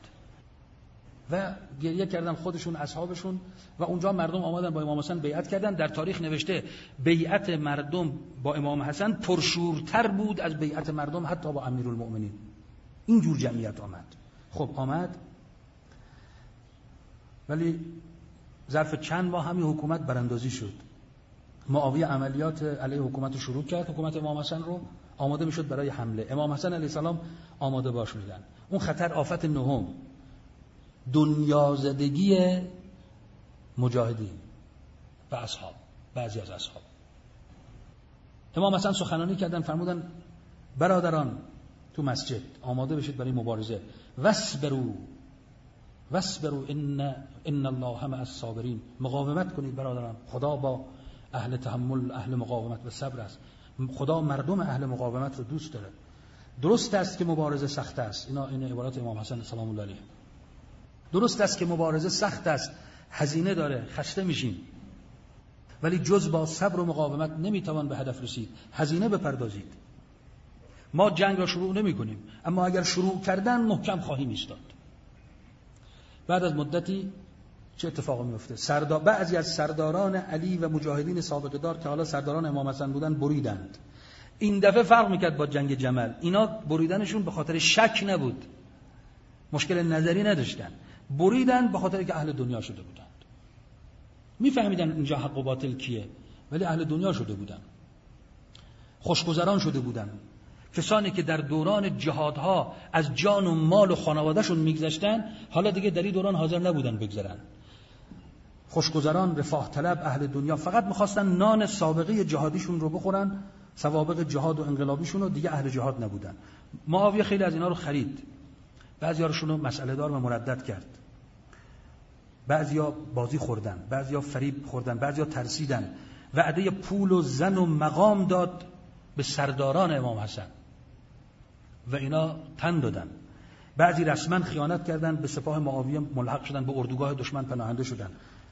و گریه کردن خودشون، اصحابشون، و اونجا مردم آمدن با امام حسن بیعت کردن. در تاریخ نوشته بیعت مردم با امام حسن پرشورتر بود از بیعت مردم حتی با امیرالمومنین. اینجور جمعیت آمد. خب آمد، ولی ظرف چند ماه همین حکومت براندازی شد. معاویه عملیات علیه حکومت رو شروع کرد، حکومت امام حسن رو آماده میشد برای حمله. امام حسن علیه السلام آماده باش میدن. اون خطر آفت نهم، دنیازدگی مجاهدین و اصحاب، بعضی از اصحاب. امام حسن سخنرانی کردن، فرمودن برادران تو مسجد آماده بشید برای مبارزه. واسبروا واسبروا ان ان الله مع الصابرین، مقاومت کنید برادران، خدا با اهل تحمل، اهل مقاومت و صبر است. خدا مردم اهل مقاومت رو دوست داره. درست است که مبارزه سخت است، اینا این عبارات امام حسن سلام الله علیه. درست است که مبارزه سخت است، هزینه داره، خسته میشیم، ولی جز با صبر و مقاومت نمیتوان به هدف رسید. هزینه بپردازید. ما جنگ را شروع نمی کنیم، اما اگر شروع کردن محکم خواهیم ایستاد. بعد از مدتی چه اتفاقی میفته؟ سردار بعضی از سرداران علی و مجاهدین سابقه دار که حالا سرداران امام حسن بودن بریدند. این دفعه فرق میکرد با جنگ جمل. اینا بریدنشون به خاطر شک نبود، مشکل نظری نداشتن، بریدن به خاطر که اهل دنیا شده بودند. میفهمیدن اینجا حق و باطل کیه، ولی اهل دنیا شده بودن، خوشگذران شده بودن. کسانی که در دوران جهادها از جان و مال و خانوادهشون میگذشتن، حالا دیگه در این دوران حاضر نبودن بگذرن. خوشگذران، رفاه طلب، اهل دنیا، فقط میخواستن نان سابقه جهادیشون رو بخورن، سوابق جهاد و انقلابیشون رو، دیگه اهل جهاد نبودن. معاویه خیلی از اینا رو خرید، بعضیاشون رو مسئله دار و مردد کرد، بعضیا بازی خوردن، بعضیا فریب خوردن، بعضیا ترسیدن. وعده پول و زن و مقام داد به سرداران امام حسن و اینا تن دادن. بعضی رسما خیانت کردن، به سپاه معاویه ملحق شدن، به اردوگاه دشمن پناهنده شدن.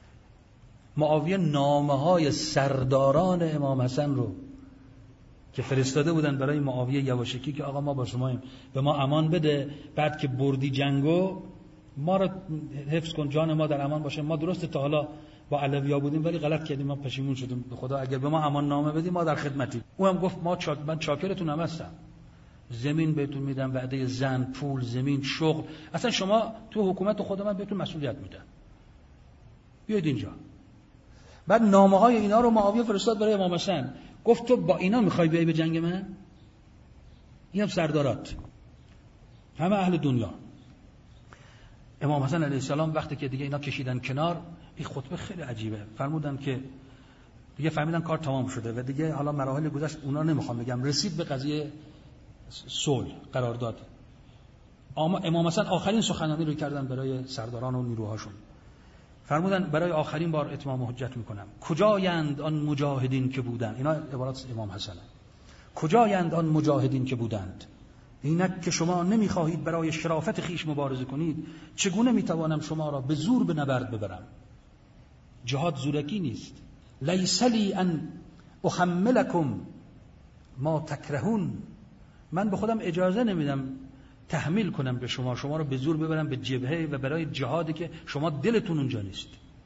معاویه نامه‌های سرداران امام حسن رو که فرستاده بودن برای معاویه یواشکی که آقا ما با شماییم، به ما امان بده، بعد که بردی جنگو ما رو حفظ کن، جان ما در امان باشه. ما درسته تا حالا با علویا بودیم ولی غلط کردیم، ما پشیمون شدیم، به خدا اگر به ما امان نامه بدیم ما در خدمتیم. او هم گفت ما چاک من چاکرتونم هستم، زمین بهتون میدم، وعده زن، پول، زمین، شغل، اصلا شما تو حکومت خود من بهتون مسئولیت میدم، بیاید اینجا. بعد نامه های اینا رو معاویه فرستاد برای امام حسن، گفت تو با اینا میخوای بیای به جنگ من؟ اینم سردارات. همه اهل دنیا. امام حسن علیه السلام وقتی که دیگه اینا کشیدن کنار، این خطبه خیلی عجیبه. فرمودن که دیگه فهمیدن کار تمام شده و دیگه حالا مراحل گذشت، اونا نمیخوام بگم، رسید به قضیه صلح، قرارداد. اما امام حسن آخرین سخنرانی رو کردن برای سرداران و نیروهاشون. فرمودن برای آخرین بار اتمام حجت میکنم، کجایند آن مجاهدین که بودند. اینا عبارات امام حسنه. کجایند آن مجاهدین که بودند، اینک که شما نمیخواهید برای شرافت خیش مبارزه کنید، چگونه میتوانم شما را به زور به نبرد ببرم؟ جهاد زورکی نیست. لیس لی ان احملکم ما تکرهون، من به خودم اجازه نمیدم تحمیل کنم به شما، شما را به زور ببرم به جبهه و برای جهادی که شما دلتون اونجا نیست.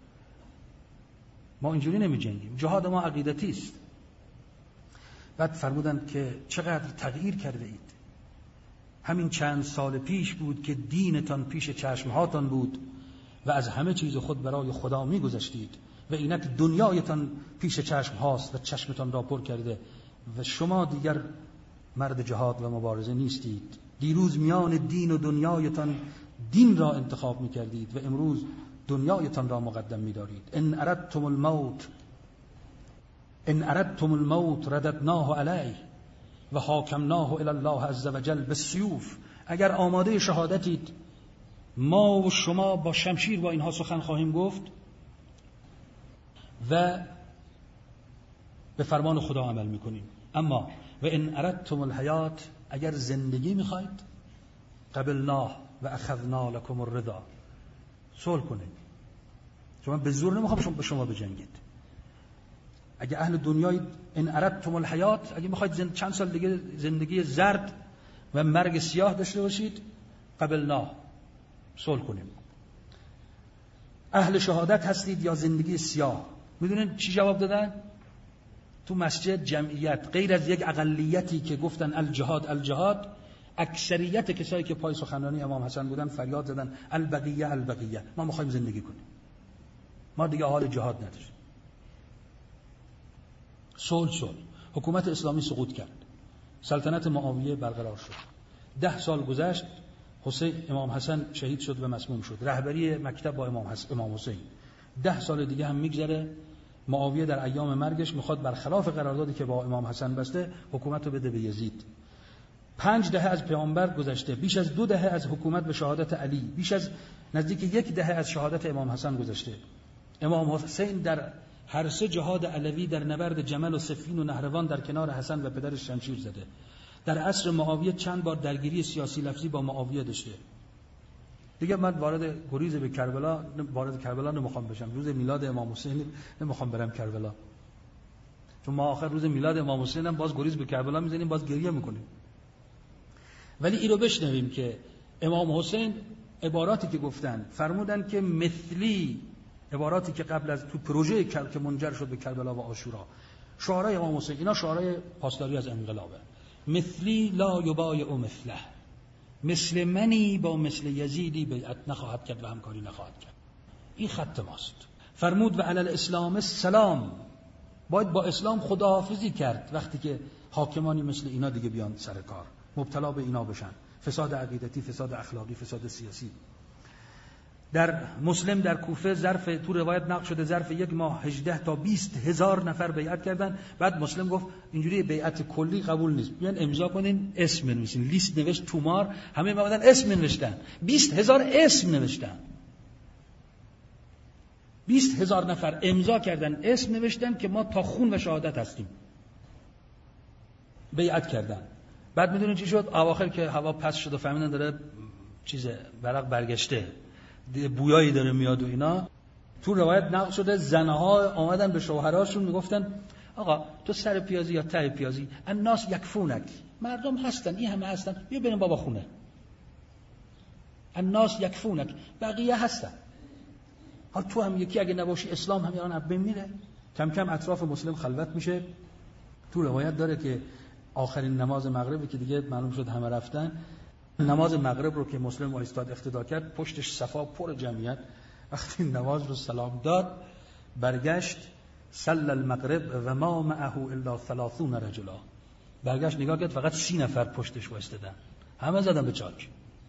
ما اینجوری نمی جنگیم، جهاد ما عقیدتی است. بعد فرمودن که چقدر تغییر کرده اید. همین چند سال پیش بود که دینتان پیش چشمهاتان بود و از همه چیز خود برای خدا می گذشتید و اینک دنیایتان پیش چشم هاست و چشمتان را پر کرده و شما دیگر مرد جهاد و مبارزه نیستید. دیروز میان دین و دنیایتان دین را انتخاب می کردید و امروز دنیایتان را مقدم می دارید. ان اردتم الموت ان اردتم الموت رددناه علیه و حاکمناه الی الله عز وجل بالسیوف. اگر آماده شهادتید، ما و شما با شمشیر با اینها سخن خواهیم گفت و به فرمان خدا عمل میکنیم. اما و ان اردتم الحیات، اگر زندگی میخواید، قبلناه و اخذنا لكم الرضا، صلح کنید. شما به زور نمیخوام به شما بجنگید. اگه اهل دنیای ان اردتم الحیات، اگه میخواید چند سال دیگه زندگی زرد و مرگ سیاه داشته باشید، قبلناه، صلح کنیم. اهل شهادت هستید یا زندگی سیاه؟ میدونین چی جواب دادن؟ تو مسجد جمعیت، غیر از یک اقلیتی که گفتن الجهاد الجهاد، اکثریت کسایی که پای سخنرانی امام حسن بودن فریاد زدن البقیه البقیه، ما میخوایم زندگی کنیم، ما دیگه حال جهاد نداریم. صلح شد، حکومت اسلامی سقوط کرد، سلطنت معاویه برقرار شد. ده سال گذشت، حسین امام حسن شهید شد و مسموم شد، رهبری مکتب با امام حسن امام حسین. ده سال دیگه هم میگذره، معاویه در ایام مرگش میخواد برخلاف قراردادی که با امام حسن بسته حکومت رو بده به یزید. پنج دهه از پیامبر گذشته، بیش از دو دهه از حکومت به شهادت علی، بیش از نزدیک یک دهه از شهادت امام حسن گذشته. امام حسین در هر سه جهاد علوی، در نبرد جمل و صفین و نهروان در کنار حسن و پدرش شمشیر زده. در عصر معاویه چند بار درگیری سیاسی لفظی با معاویه داشته. دیگه من وارد گریز به کربلا، وارد کربلا نمیخوام بشم. روز میلاد امام حسین نمیخوام برم کربلا، چون ما آخر روز میلاد امام حسین هم باز گریز به کربلا میزنیم، باز گریه میکنیم. ولی این رو بشنویم که امام حسین عباراتی که گفتن، فرمودن که مثلی، عباراتی که قبل از تو پروژه که منجر شد به کربلا و عاشورا، شعارهای امام حسین، اینا شعارهای پاسداری از انقلابه. مثلی لا یبایع مثله، مثل منی با مثل یزیدی بیعت نخواهد کرد و همکاری نخواهد کرد. این خط ماست. فرمود و علی الاسلام السلام، باید با اسلام خداحافظی کرد وقتی که حاکمانی مثل اینا دیگه بیان سر کار، مبتلا به اینا بشن، فساد عقیدتی، فساد اخلاقی، فساد سیاسی. در مسلم در کوفه ظرف تو روایت نقل شده ظرف یک ماه هجده تا بیست هزار نفر بیعت کردن. بعد مسلم گفت اینجوری بیعت کلی قبول نیست، بیان امضا کنین، اسم بنویسین. لیست نوشت تومار، همه اومدن اسم نوشتن، بیست هزار اسم نوشتن، بیست هزار نفر امضا کردن، اسم نوشتن که ما تا خون و شهادت هستیم. بیعت کردن. بعد میدونین چی شد؟ اواخر که هوا پس شد و فهمیدن داره چیز ورق برگشته، بویایی داره میاد و اینا، تو روایت نقل شده زنها آمدن به شوهراشون میگفتن آقا تو سر پیازی یا ته پیازی، الناس یکفونک، مردم هستن، این همه هستن، بیا بریم بابا خونه. الناس یکفونک، بقیه هستن، حال تو هم یکی اگه نباشی اسلام هم یاران اب میره. کم کم اطراف مسلم خلوت میشه. تو روایت داره که آخرین نماز مغربی که دیگه معلوم شد همه رفتن، نماز مغرب رو که مسلم وایستاد اقتدا کرد، پشتش صفا پر جمعیت، وقتی نماز رو سلام داد برگشت، صلی المغرب و ما معه الا ثلاثون رجلا، برگشت نگاه کرد فقط سی نفر پشتش وایستادن، همه زدن به چاک.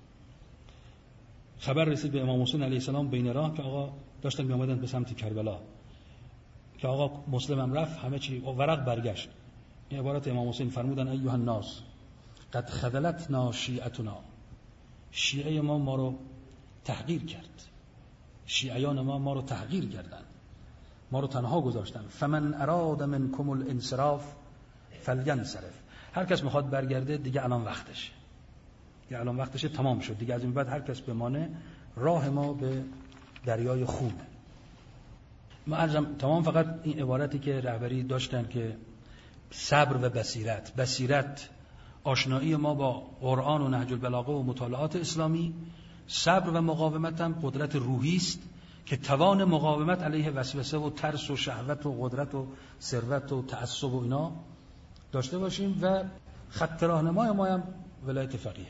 خبر رسید به امام حسین علیه السلام بین راه که آقا داشتن می‌آمدن به سمت کربلا، که آقا مسلم هم رفت، همه چی ورق برگشت. این عبارت امام حسین فرمودن ایها الناس قد خذلتنا شیعتنا، شیعه ما ما رو تحقیر کرد، شیعیان ما ما رو تحقیر کردن، ما رو تنها گذاشتن. فمن اراد منکم الانصراف فلینصرف، هر کس میخواد برگرده دیگه الان وقتشه، دیگه الان وقتشه، تمام شد دیگه، از این بعد هر کس بمانه راه ما به دریای خونه. ما ارزم تمام فقط این عبارتی که رهبری داشتن که صبر و بصیرت، بصیرت آشنایی ما با قرآن و نهج البلاغه و مطالعات اسلامی، صبر و مقاومت هم قدرت روحی است که توان مقاومت علیه وسوسه و ترس و شهوت و قدرت و ثروت و تعصب و اینا داشته باشیم. و خط راهنمای ما هم ولایت فقیهه.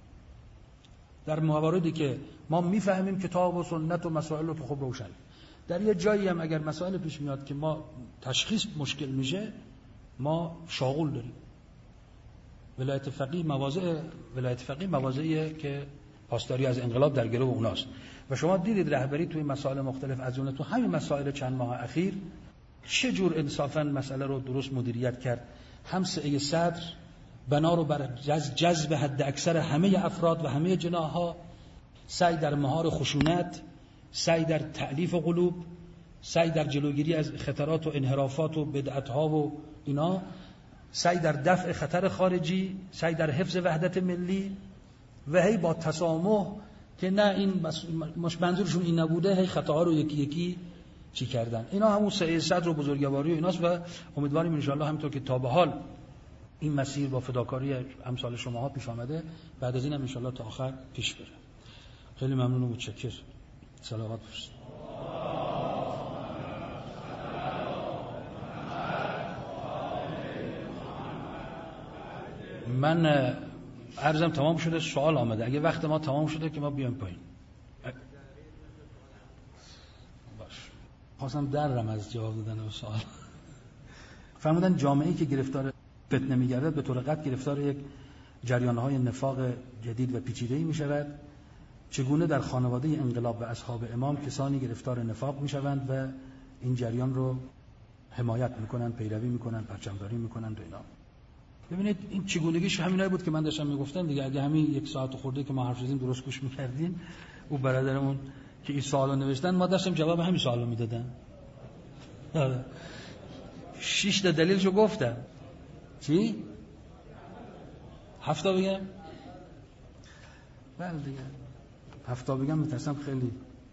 در مواردی که ما میفهمیم کتاب و سنت و مسائل رو که خب روشن، در یه جایی هم اگر مسائل پیش میاد که ما تشخیص مشکل میشه، ما شاغل داریم. ولایت فقیه مواضع ولایت فقیه مواضعیه که پاسداری از انقلاب در گرو اوناست. و شما دیدید رهبری توی مسائل مختلف از اون تو همین مسائل چند ماه اخیر چه جور انصافاً مسئله رو درست مدیریت کرد. هم سعی صدر بنا رو بر جذب حد اکثر همه افراد و همه جناح‌ها، سعی در مهار خشونت، سعی در تألیف قلوب، سعی در جلوگیری از خطرات و انحرافات و بدعت‌ها و اینا، سعی در دفع خطر خارجی، سعی در حفظ وحدت ملی و هی با تسامح که نه این مش منظورشون این نبوده، هی خطاها رو یکی یکی چی کردن. اینا همون سعی صدر و بزرگواری و ایناست و امیدواریم ان شاءالله همونطور که تا به حال این مسیر با فداکاری امثال شماها پیش آمده، بعد از اینم ان شاءالله تا آخر پیش بره. خیلی ممنون و متشکر. صلوات بفرستید. من عرضم تمام شده، سوال آمده. اگه وقت ما تمام شده که ما بیایم پایین. باش. خواستم درم از جواب دادن به سوال. فرمودن جامعه‌ای که گرفتار فتنه می‌گردد به طور قطع گرفتار یک جریان‌های نفاق جدید و پیچیده‌ای می‌شود. چگونه در خانواده انقلاب و اصحاب امام کسانی گرفتار نفاق می‌شوند و این جریان رو حمایت می‌کنند، پیروی می‌کنند، پرچم‌داری می‌کنند و اینا. ببینید این چگونگیش همینایی بود که من داشتم میگفتم دیگه. اگه همین یک ساعت خورده که ما حرف زدیم درست گوش میکردین، او برادرمون که این سوالو نوشتن ما داشتم جواب همین سوالو میدادن. آره. شش تا دلیلشو گفتم. چی؟ هفتا بگم؟ بله دیگه. هفتا بگم میترسم خیلی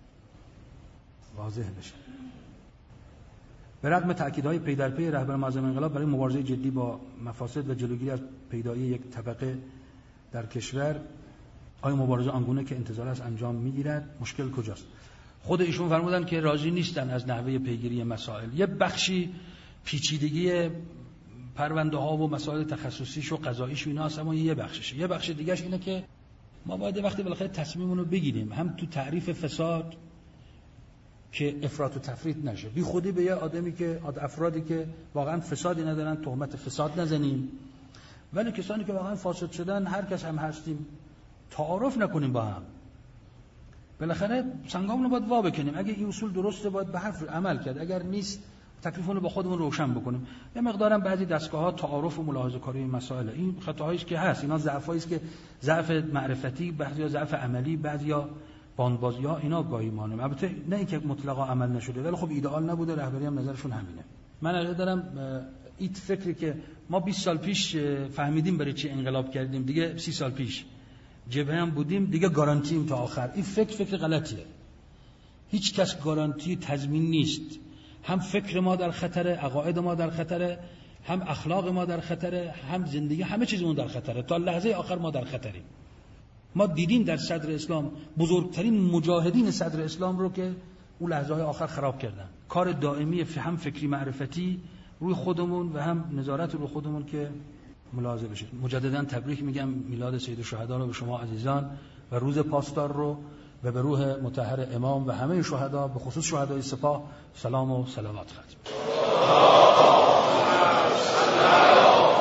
واضح بشه. به رغم تأکیدهای پی در پی رهبر معظم انقلاب برای مبارزه جدی با مفاسد و جلوگیری از پیدایی یک طبقه در کشور، آیا مبارزه آنگونه که انتظار است انجام می‌گیرد؟ مشکل کجاست؟ خود ایشون فرمودن که راضی نیستن از نحوه پیگیری مسائل. یه بخشی پیچیدگی پرونده ها و مسائل تخصصیش و قضاییش و اینا هست، اما یه بخششه. یه بخش دیگه‌اش اینه که ما باید وقتی بالاخره تصمیممون رو بگیریم، هم تو تعریف فساد که افراط و تفریط نشه، بی خودی به یه آدمی که افرادی که واقعا فسادی ندارن تهمت فساد نزنیم، ولی کسانی که واقعا فاسد شدن هر کس هم هستیم تعارف نکنیم با هم. بالاخره سنگامونو باید وا بکنیم. اگه این اصول درسته باید به حرف عمل کرد، اگر نیست تکلیفمون رو با خودمون روشن بکنیم. یه مقدارم بعضی دستگاه‌ها تعارف و ملاحظه کاری این مسائل، این خطاهایی است که هست، اینا ضعفایی است که ضعف معرفتی، بعضیا ضعف عملی، بعضیا باندبازی‌ها، اینا گاهی مانم. البته نه اینکه مطلقاً عمل نشده، ولی خب ایدئال نبوده. رهبری هم نظرشون همینه. من عقیده دارم این فکری که ما بیست سال پیش فهمیدیم برای چی انقلاب کردیم، دیگه سی سال پیش جبهه هم بودیم، دیگه گارانتیم تا آخر. این فکر فکر غلطیه. هیچ کس گارانتی تضمین نیست. هم فکر ما در خطره، عقاید ما در خطره، هم اخلاق ما در خطره، هم زندگی، همه چیزمون در خطره. تا لحظه آخر ما در خطریم. ما دیدیم در صدر اسلام بزرگترین مجاهدین صدر اسلام رو که اون لحظه های آخر خراب کردن. کار دائمی هم فکری معرفتی روی خودمون و هم نظارت روی خودمون که ملاحظه بشه. مجددا تبریک میگم میلاد سید الشهدا رو به شما عزیزان و روز پاسدار رو و به روح مطهر امام و همه شهدا، به خصوص شهدای سپاه، سلام و صلوات ختم.